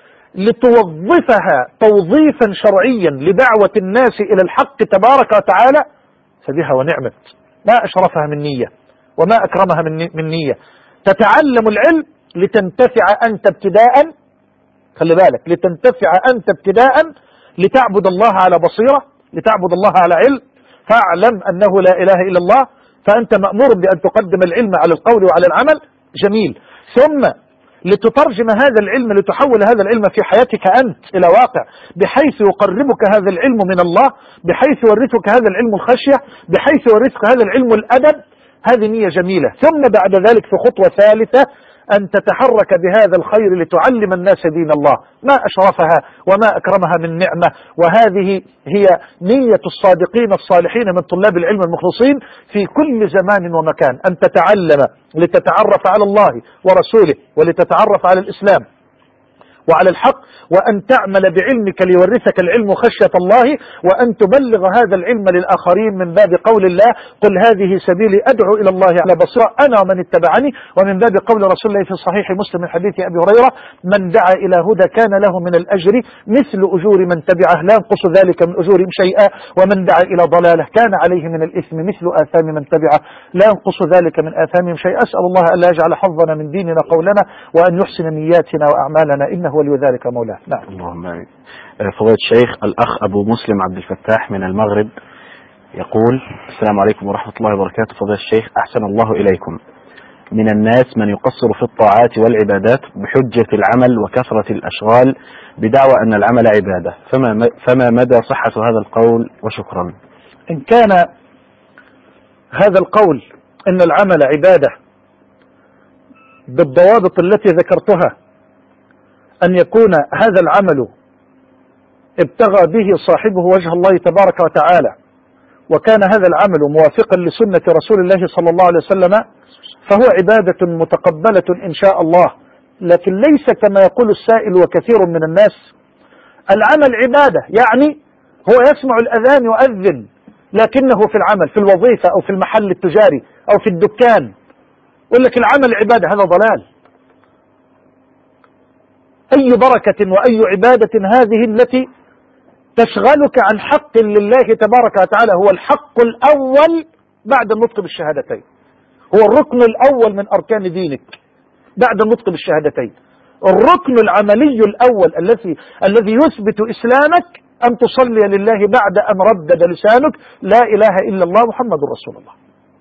لتوظفها توظيفا شرعيا لدعوة الناس إلى الحق تبارك وتعالى فبها ونعمت، ما أشرفها من نية وما أكرمها من نية. تتعلم العلم لتنتفع أنت ابتداء، خلي بالك، لتنتفع أنت ابتداء، لتعبد الله على بصيرة، لتعبد الله على علم. فاعلم أنه لا إله إلا الله، فأنت مأمور بأن تقدم العلم على القول وعلى العمل. جميل. ثم لتترجم هذا العلم، لتحول هذا العلم في حياتك أنت إلى واقع، بحيث يقربك هذا العلم من الله، بحيث يورثك هذا العلم الخشية، بحيث يورثك هذا العلم الأدب. هذه نية جميلة. ثم بعد ذلك في خطوة ثالثة أن تتحرك بهذا الخير لتعلم الناس دين الله، ما أشرفها وما أكرمها من نعمة. وهذه هي نية الصادقين الصالحين من طلاب العلم المخلصين في كل زمان ومكان، أن تتعلم لتتعرف على الله ورسوله، ولتتعرف على الإسلام وعلى الحق، وأن تعمل بعلمك ليورثك العلم خشية الله، وأن تبلغ هذا العلم للآخرين من باب قول الله: قل هذه سبيلي أدعو إلى الله على بصيرة أنا ومن اتبعني، ومن باب قول رسول الله في صحيح مسلم من حديث أبي هريرة: من دعا إلى هدى كان له من الأجر مثل أجور من تبعه لا ينقص ذلك من أجورهم شيئا، ومن دعا إلى ضلالة كان عليه من الإثم مثل آثام من تبعه لا ينقص ذلك من آثامهم شيئا. أسأل الله ألا يجعل حظنا من ديننا قولنا، وأن يحسن نياتنا وأعمالنا إنه ولي ذلك مولاه. نعم. اللهم آمين. فضيلة الشيخ، الأخ أبو مسلم عبد الفتاح من المغرب يقول: السلام عليكم ورحمة الله وبركاته. فضيلة الشيخ، أحسن الله إليكم. من الناس من يقصر في الطاعات والعبادات بحجة العمل وكثرة الأشغال بدعوى أن العمل عبادة، فما فما مدى صحة هذا القول؟ وشكرا. إن كان هذا القول أن العمل عبادة بالضوابط التي ذكرتها، أن يكون هذا العمل ابتغى به صاحبه وجه الله تبارك وتعالى، وكان هذا العمل موافقا لسنة رسول الله صلى الله عليه وسلم، فهو عبادة متقبلة إن شاء الله. لكن ليس كما يقول السائل وكثير من الناس: العمل عبادة يعني هو يسمع الأذان يؤذن، لكنه في العمل في الوظيفة أو في المحل التجاري أو في الدكان يقول لك العمل عبادة. هذا ضلال. أي بركة وأي عبادة هذه التي تشغلك عن حق لله تبارك وتعالى؟ هو الحق الأول بعد النطق بالشهادتين، هو الركن الأول من أركان دينك بعد النطق بالشهادتين. الركن العملي الأول الذي الذي يثبت إسلامك أن تصلي لله بعد أن ردد لسانك لا إله إلا الله محمد رسول الله.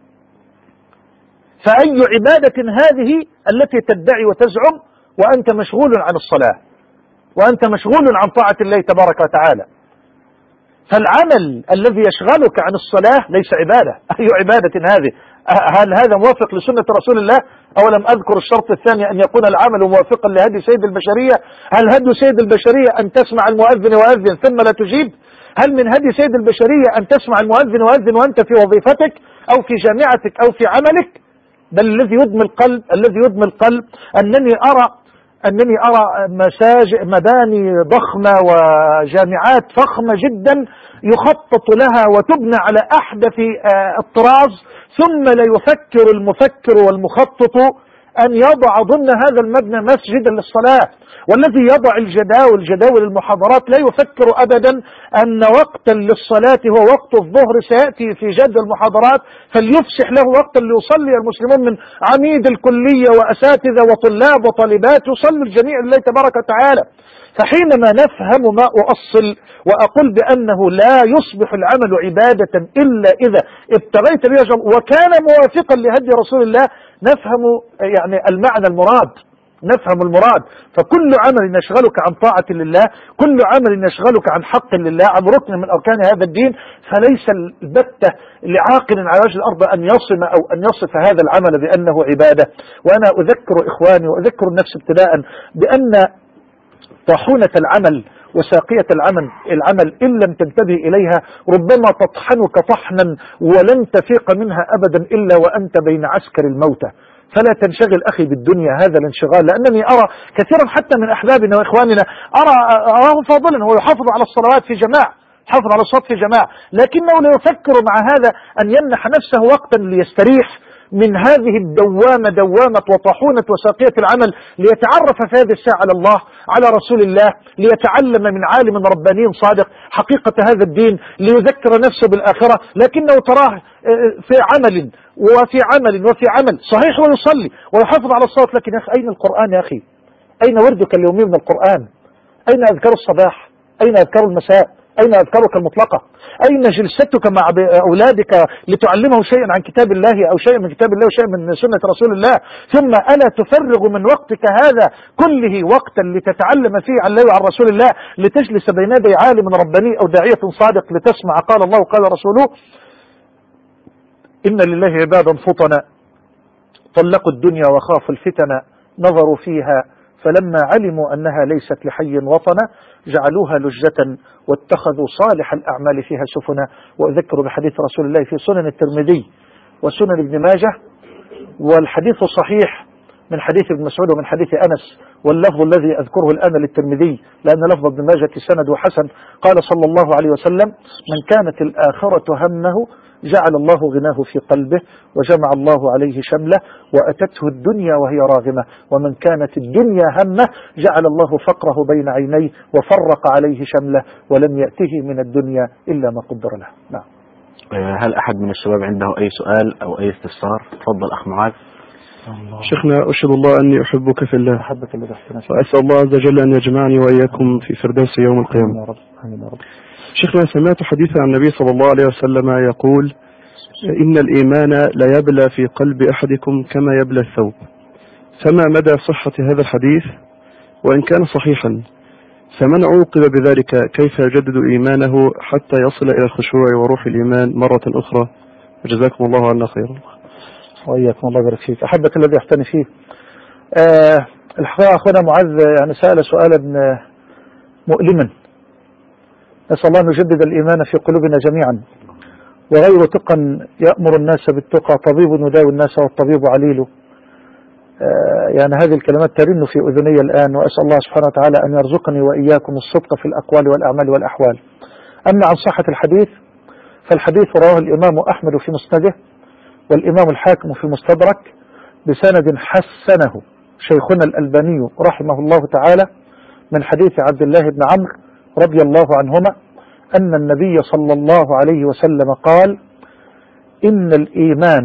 فأي عبادة هذه التي تدعي وتزعم وأنت مشغول عن الصلاة، وأنت مشغول عن طاعة الله تبارك وتعالى؟ فالعمل الذي يشغلك عن الصلاة ليس عبادة. أي عبادة هذه؟ هل هذا موافق لسنة رسول الله؟ أولم أذكر الشرط الثاني أن يكون العمل موافقا لهدي سيد البشرية؟ هل هدي سيد البشرية أن تسمع المؤذن وأذن ثم لا تجيب؟ هل من هدي سيد البشرية أن تسمع المؤذن وأذن وأنت في وظيفتك أو في جامعتك أو في عملك؟ بل الذي يدمي القلب الذي يدمي القلب أنني أرى أنني أرى مساجد مباني ضخمة وجامعات فخمة جدا يخطط لها وتبنى على أحدث الطراز، ثم لا يفكر المفكر والمخطط أن يضع ضمن هذا المبنى مسجدا للصلاة. والذي يضع الجداول جداول المحاضرات لا يفكر أبدا أن وقتا للصلاة هو وقت الظهر سيأتي في جد المحاضرات، فليفسح له وقتا ليصلي المسلمون من عميد الكلية وأساتذة وطلاب وطالبات، يصلي الجميع لله تبارك وتعالى. فحينما نفهم ما أؤصل وأقول بأنه لا يصبح العمل عبادة إلا إذا ابتغيت به وجه الله وكان موافقا لهدي رسول الله، نفهم يعني المعنى المراد نفهم المراد. فكل عمل يشغلك عن طاعة لله، كل عمل يشغلك عن حق لله، عن ركن من أركان هذا الدين، فليس البتة لعاقل على وجه الأرض أن يصم أو أن يصف هذا العمل بأنه عبادة. وأنا أذكر إخواني وأذكر النفس ابتداء بأن طاحونة العمل وساقية العمل العمل إن لم تنتبه إليها ربما تطحنك طحنا ولن تفيق منها أبدا إلا وأنت بين عسكر الموتى. فلا تنشغل أخي بالدنيا هذا الانشغال، لأنني أرى كثيرا حتى من أحبابنا وإخواننا أرى أراه فاضلا هو يحافظ على الصلوات في جماعة، يحافظ على الصلاة في جماعة، لكنه لا يفكر مع هذا أن يمنح نفسه وقتا ليستريح من هذه الدوامة دوامة وطاحونة وساقية العمل، ليتعرف في هذه الساعة على الله، على رسول الله، ليتعلم من عالم رباني صادق حقيقة هذا الدين، ليذكر نفسه بالآخرة. لكنه تراه في عمل وفي عمل وفي عمل، صحيح ويصلي ويحافظ على الصلاة، لكن يا أخي أين القرآن يا أخي؟ أين وردك اليومي من القرآن؟ أين أذكار الصباح؟ أين أذكار المساء؟ أين أذكارك المطلقة؟ أين جلستك مع أولادك لتعلمه شيئا عن كتاب الله أو شيئا من كتاب الله وشيئا من سنة رسول الله؟ ثم ألا تفرغ من وقتك هذا كله وقتا لتتعلم فيه عن الله وعن رسول الله، لتجلس بين يدي عالم رباني أو داعية صادق لتسمع قال الله وقال رسوله؟ إن لله عبادا فطنا طلقوا الدنيا وخافوا الفتن، نظروا فيها فلما علموا أنها ليست لحي وطنا جعلوها لجة واتخذوا صالح الأعمال فيها سفنا. وأذكر بحديث رسول الله في سنن الترمذي وسنن ابن ماجه، والحديث صحيح من حديث ابن مسعود ومن حديث أنس، واللفظ الذي أذكره الآن للترمذي لأن لفظ ابن ماجه سند حسن. قال صلى الله عليه وسلم: من كانت الآخرة همه جعل الله غناه في قلبه وجمع الله عليه شمله وأتته الدنيا وهي راغمة، ومن كانت الدنيا همه جعل الله فقره بين عينيه وفرق عليه شمله ولم يأته من الدنيا إلا ما قدر له. نعم. هل أحد من الشباب عنده أي سؤال أو أي استفسار؟ تفضل أخ معاذ. شيخنا أشهد الله أني أحبك في الله، وأسأل الله عز وجل أن يجمعني وإياكم في فردوس يوم القيامة. شيخنا سمعت حديثا عن النبي صلى الله عليه وسلم يقول: إن الإيمان لا يبلى في قلب أحدكم كما يبلى الثوب. فما مدى صحة هذا الحديث؟ وإن كان صحيحا فمن عوقب بذلك كيف يجدد إيمانه حتى يصل إلى الخشوع وروح الإيمان مرة أخرى؟ وجزاكم الله عنا خيرا. وإياكم الله يبارك فيك. أحبك الذي يحتني فيه. آه الحقيقة أخونا معاذ يعني سأل سؤالا مؤلما، نسأل الله أن يجدد الإيمان في قلوبنا جميعا. وغير تقى يأمر الناس بالتقى طبيب يداوي الناس والطبيب عليل. آه يعني هذه الكلمات ترن في أذني الآن، وأسأل الله سبحانه وتعالى أن يرزقني وإياكم الصدق في الأقوال والأعمال والأحوال. أما عن صحة الحديث فالحديث رواه الإمام أحمد في مسنده والإمام الحاكم في المستدرك بسند حسنه شيخنا الألباني رحمه الله تعالى من حديث عبد الله بن عمرو رضي الله عنهما أن النبي صلى الله عليه وسلم قال: إن الإيمان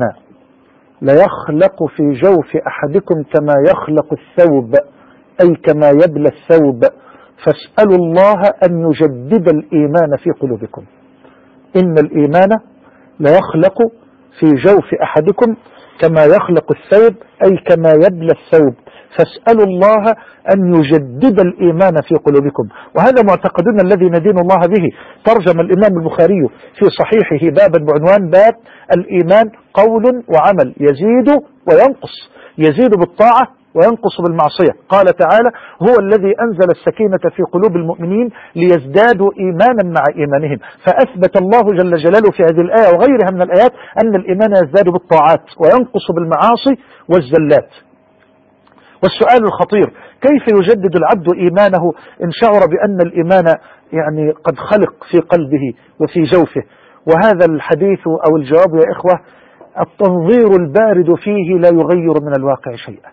ليخلق في جوف أحدكم كما يخلق الثوب، أي كما يبلى الثوب، فاسألوا الله أن يجدد الإيمان في قلوبكم. إن الإيمان ليخلق في جوف أحدكم كما يخلق الثوب، أي كما يبلى الثوب، فاسألوا الله أن يجدد الإيمان في قلوبكم. وهذا معتقدنا الذي ندين الله به. ترجم الإمام البخاري في صحيحه بابا بعنوان باب الإيمان قول وعمل يزيد وينقص، يزيد بالطاعة وينقص بالمعصية. قال تعالى: هو الذي أنزل السكينة في قلوب المؤمنين ليزدادوا إيمانا مع إيمانهم. فأثبت الله جل جلاله في هذه الآية وغيرها من الآيات أن الإيمان يزداد بالطاعات وينقص بالمعاصي والزلات. والسؤال الخطير: كيف يجدد العبد إيمانه إن شعر بأن الإيمان يعني قد خلق في قلبه وفي جوفه؟ وهذا الحديث أو الجواب يا إخوة: التنظير البارد فيه لا يغير من الواقع شيئا.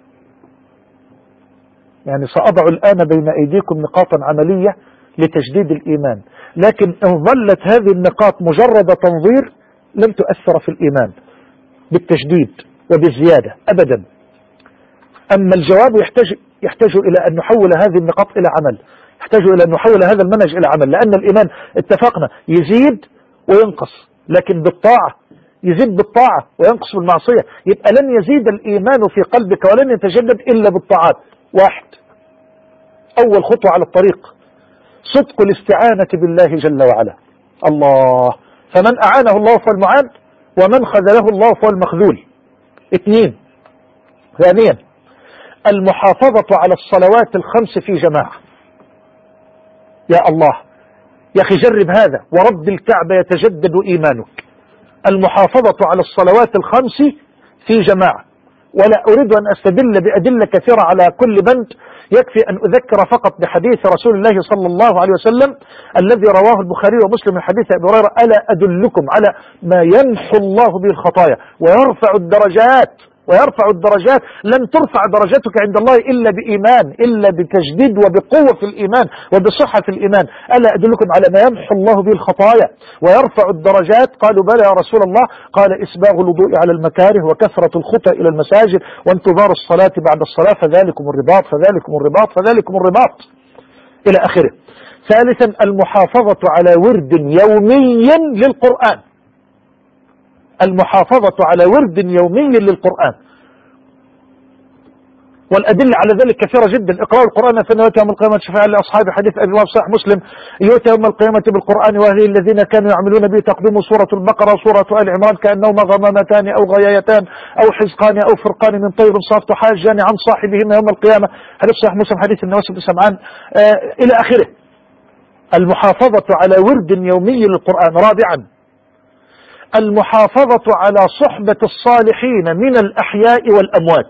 يعني سأضع الآن بين أيديكم نقاطا عملية لتجديد الإيمان، لكن إن ظلت هذه النقاط مجرد تنظير لم تؤثر في الإيمان بالتجديد وبالزيادة أبدا. أما الجواب يحتاج, يحتاج إلى أن نحول هذه النقاط إلى عمل، يحتاج إلى أن نحول هذا المنهج إلى عمل، لأن الإيمان اتفقنا يزيد وينقص، لكن بالطاعة يزيد بالطاعة وينقص بالمعصية. يبقى لن يزيد الإيمان في قلبك ولن يتجدد إلا بالطاعات. واحد، أول خطوة على الطريق صدق الاستعانة بالله جل وعلا. الله، فمن أعانه الله فهو المعان ومن خذله الله فهو المخذول. اثنين، ثانيا المحافظة على الصلوات الخمس في جماعة. يا الله يا أخي جرب هذا، ورب الكعبة يتجدد إيمانك. المحافظة على الصلوات الخمس في جماعة. ولا أريد أن أستدل بأدلة كثيرة على كل بند، يكفي أن أذكر فقط بحديث رسول الله صلى الله عليه وسلم الذي رواه البخاري ومسلم من حديث أبي هريرة: ألا أدلكم على ما يمحو الله به الخطايا ويرفع الدرجات ويرفع الدرجات؟ لن ترفع درجتك عند الله إلا بإيمان، إلا بتجديد وبقوة في الإيمان وبصحة في الإيمان. ألا أدلكم على ما يمحو الله به الخطايا ويرفع الدرجات؟ قالوا: بلى يا رسول الله. قال: إسباغ الوضوء على المكاره وكثرة الخطى إلى المساجد وانتظار الصلاة بعد الصلاة فذلكم الرباط فذلكم الرباط فذلكم الرباط إلى آخره. ثالثا المحافظة على ورد يومي للقرآن. المحافظة على ورد يومي للقرآن، والأدلة على ذلك كثيرة جدا. اقرأوا القرآن فإنه يؤتى يوم القيامة شفاعا لأصحاب حديث أبي وهب صحيح مسلم: يؤتى يوم القيامة بالقرآن وأهله الذين كانوا يعملون به تقدم سورة البقرة وسورة آل عمران كأنهما غمامتان أو غيايتان أو حزقان أو فرقان من طير صاف تحاجان عن صاحبهما يوم القيامة. حديث صحيح مسلم حديث النواس بن سمعان آه إلى آخره. المحافظة على ورد يومي للقرآن. رابعا المحافظة على صحبة الصالحين من الأحياء والأموات.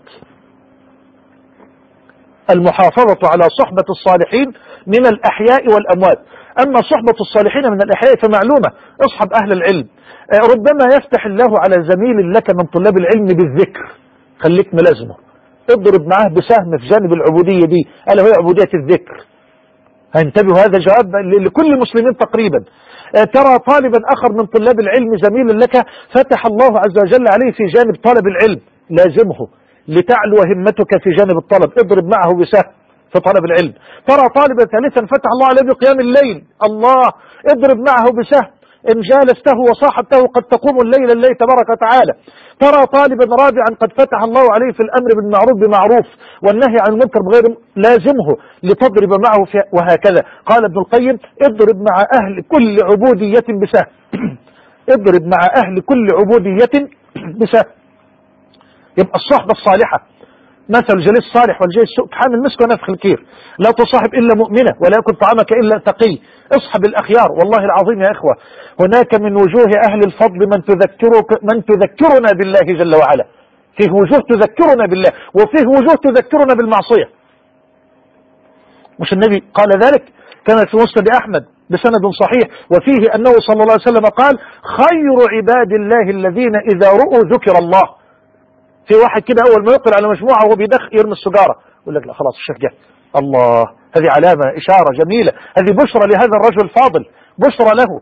المحافظة على صحبة الصالحين من الأحياء والأموات. أما صحبة الصالحين من الأحياء فمعلومة، اصحب أهل العلم. ربما يفتح الله على زميل لك من طلاب العلم بالذكر، خليك ملازمه، اضرب معاه بسهم في جانب العبودية دي، ألا هي عبودية الذكر. هينتبهوا، هذا جواب لكل المسلمين تقريبا. ترى طالبا آخر من طلاب العلم زميل لك فتح الله عز وجل عليه في جانب طلب العلم، لازمه لتعلو همتك في جانب الطلب، اضرب معه بسهم في طلب العلم. ترى طالبا ثالثا فتح الله عليه بقيام الليل، الله اضرب معه بسهم، إن جالسته وصاحبته قد تقوم الليل الليل تبارك وتعالى. ترى طالبا رابعا قد فتح الله عليه في الأمر بالمعروف بمعروف والنهي عن المنكر بغير، لازمه لتضرب معه في، وهكذا. قال ابن القيم: اضرب مع أهل كل عبودية بسهم اضرب مع أهل كل عبودية بسهم. يبقى الصحبة الصالحة مثل الجليس الصالح والجليس السوء كحامل المسك ونفخ الكير. لا تصاحب إلا مؤمنة ولا يكن طعامك إلا تقي. اصحب الأخيار. والله العظيم يا إخوة هناك من وجوه أهل الفضل من تذكرك من تذكرنا بالله جل وعلا. فيه وجوه تذكرنا بالله وفيه وجوه تذكرنا بالمعصية. مش النبي قال ذلك؟ كان في مسند أحمد بسند صحيح وفيه أنه صلى الله عليه وسلم قال: خير عباد الله الذين إذا رؤوا ذكر الله. في واحد كده أول ما يقبل على مجموعة وهو بيدخ يرمي السجارة، يقول لك لا خلاص الشيخ جه، الله، هذه علامة إشارة جميلة، هذه بشرى لهذا الرجل الفاضل، بشرى له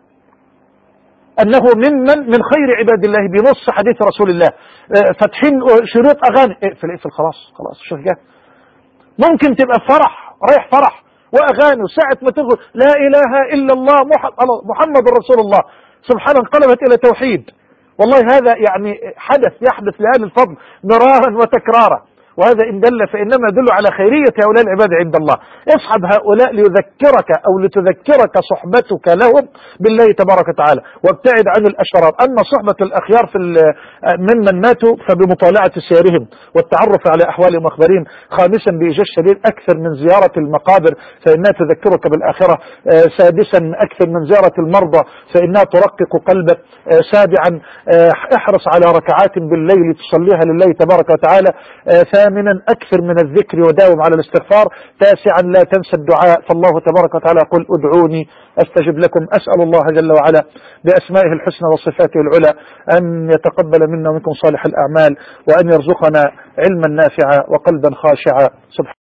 أنه ممن من خير عباد الله بنص حديث رسول الله. فاتحين شريط أغاني، اقفل اقفل خلاص خلاص الشيخ جه. ممكن تبقى فرح، رايح فرح وأغاني، وساعة ما تقول لا إله إلا الله محمد رسول الله سبحانه انقلبت إلى توحيد. والله هذا يعني حدث يحدث لأهل الفضل مرارا وتكرارا. وهذا إن دل فإنما يدل على خيرية هؤلاء العباد عند الله. اصحب هؤلاء ليذكرك أو لتذكرك صحبتك لهم بالله تبارك وتعالى، وابتعد عن الأشرار. أما صحبة الأخيار في ممن ماتوا فبمطالعة سيرهم والتعرف على أحوالهم وأخبارهم. خامسا بإيجاز شديد أكثر من زيارة المقابر فإنها تذكرك بالآخرة. سادسا أكثر من زيارة المرضى فإنها ترقق قلبك. سابعا احرص على ركعات بالليل تصليها لله تبارك وتعالى. ثامنا أكثر من الذكر وداوم على الاستغفار. تاسعا لا تنسى الدعاء، فالله تبارك وتعالى قل ادعوني أستجب لكم. أسأل الله جل وعلا بأسمائه الحسنى وصفاته العلى أن يتقبل منا ومنكم صالح الأعمال، وأن يرزقنا علما نافعا وقلبا خاشعا. سبحانه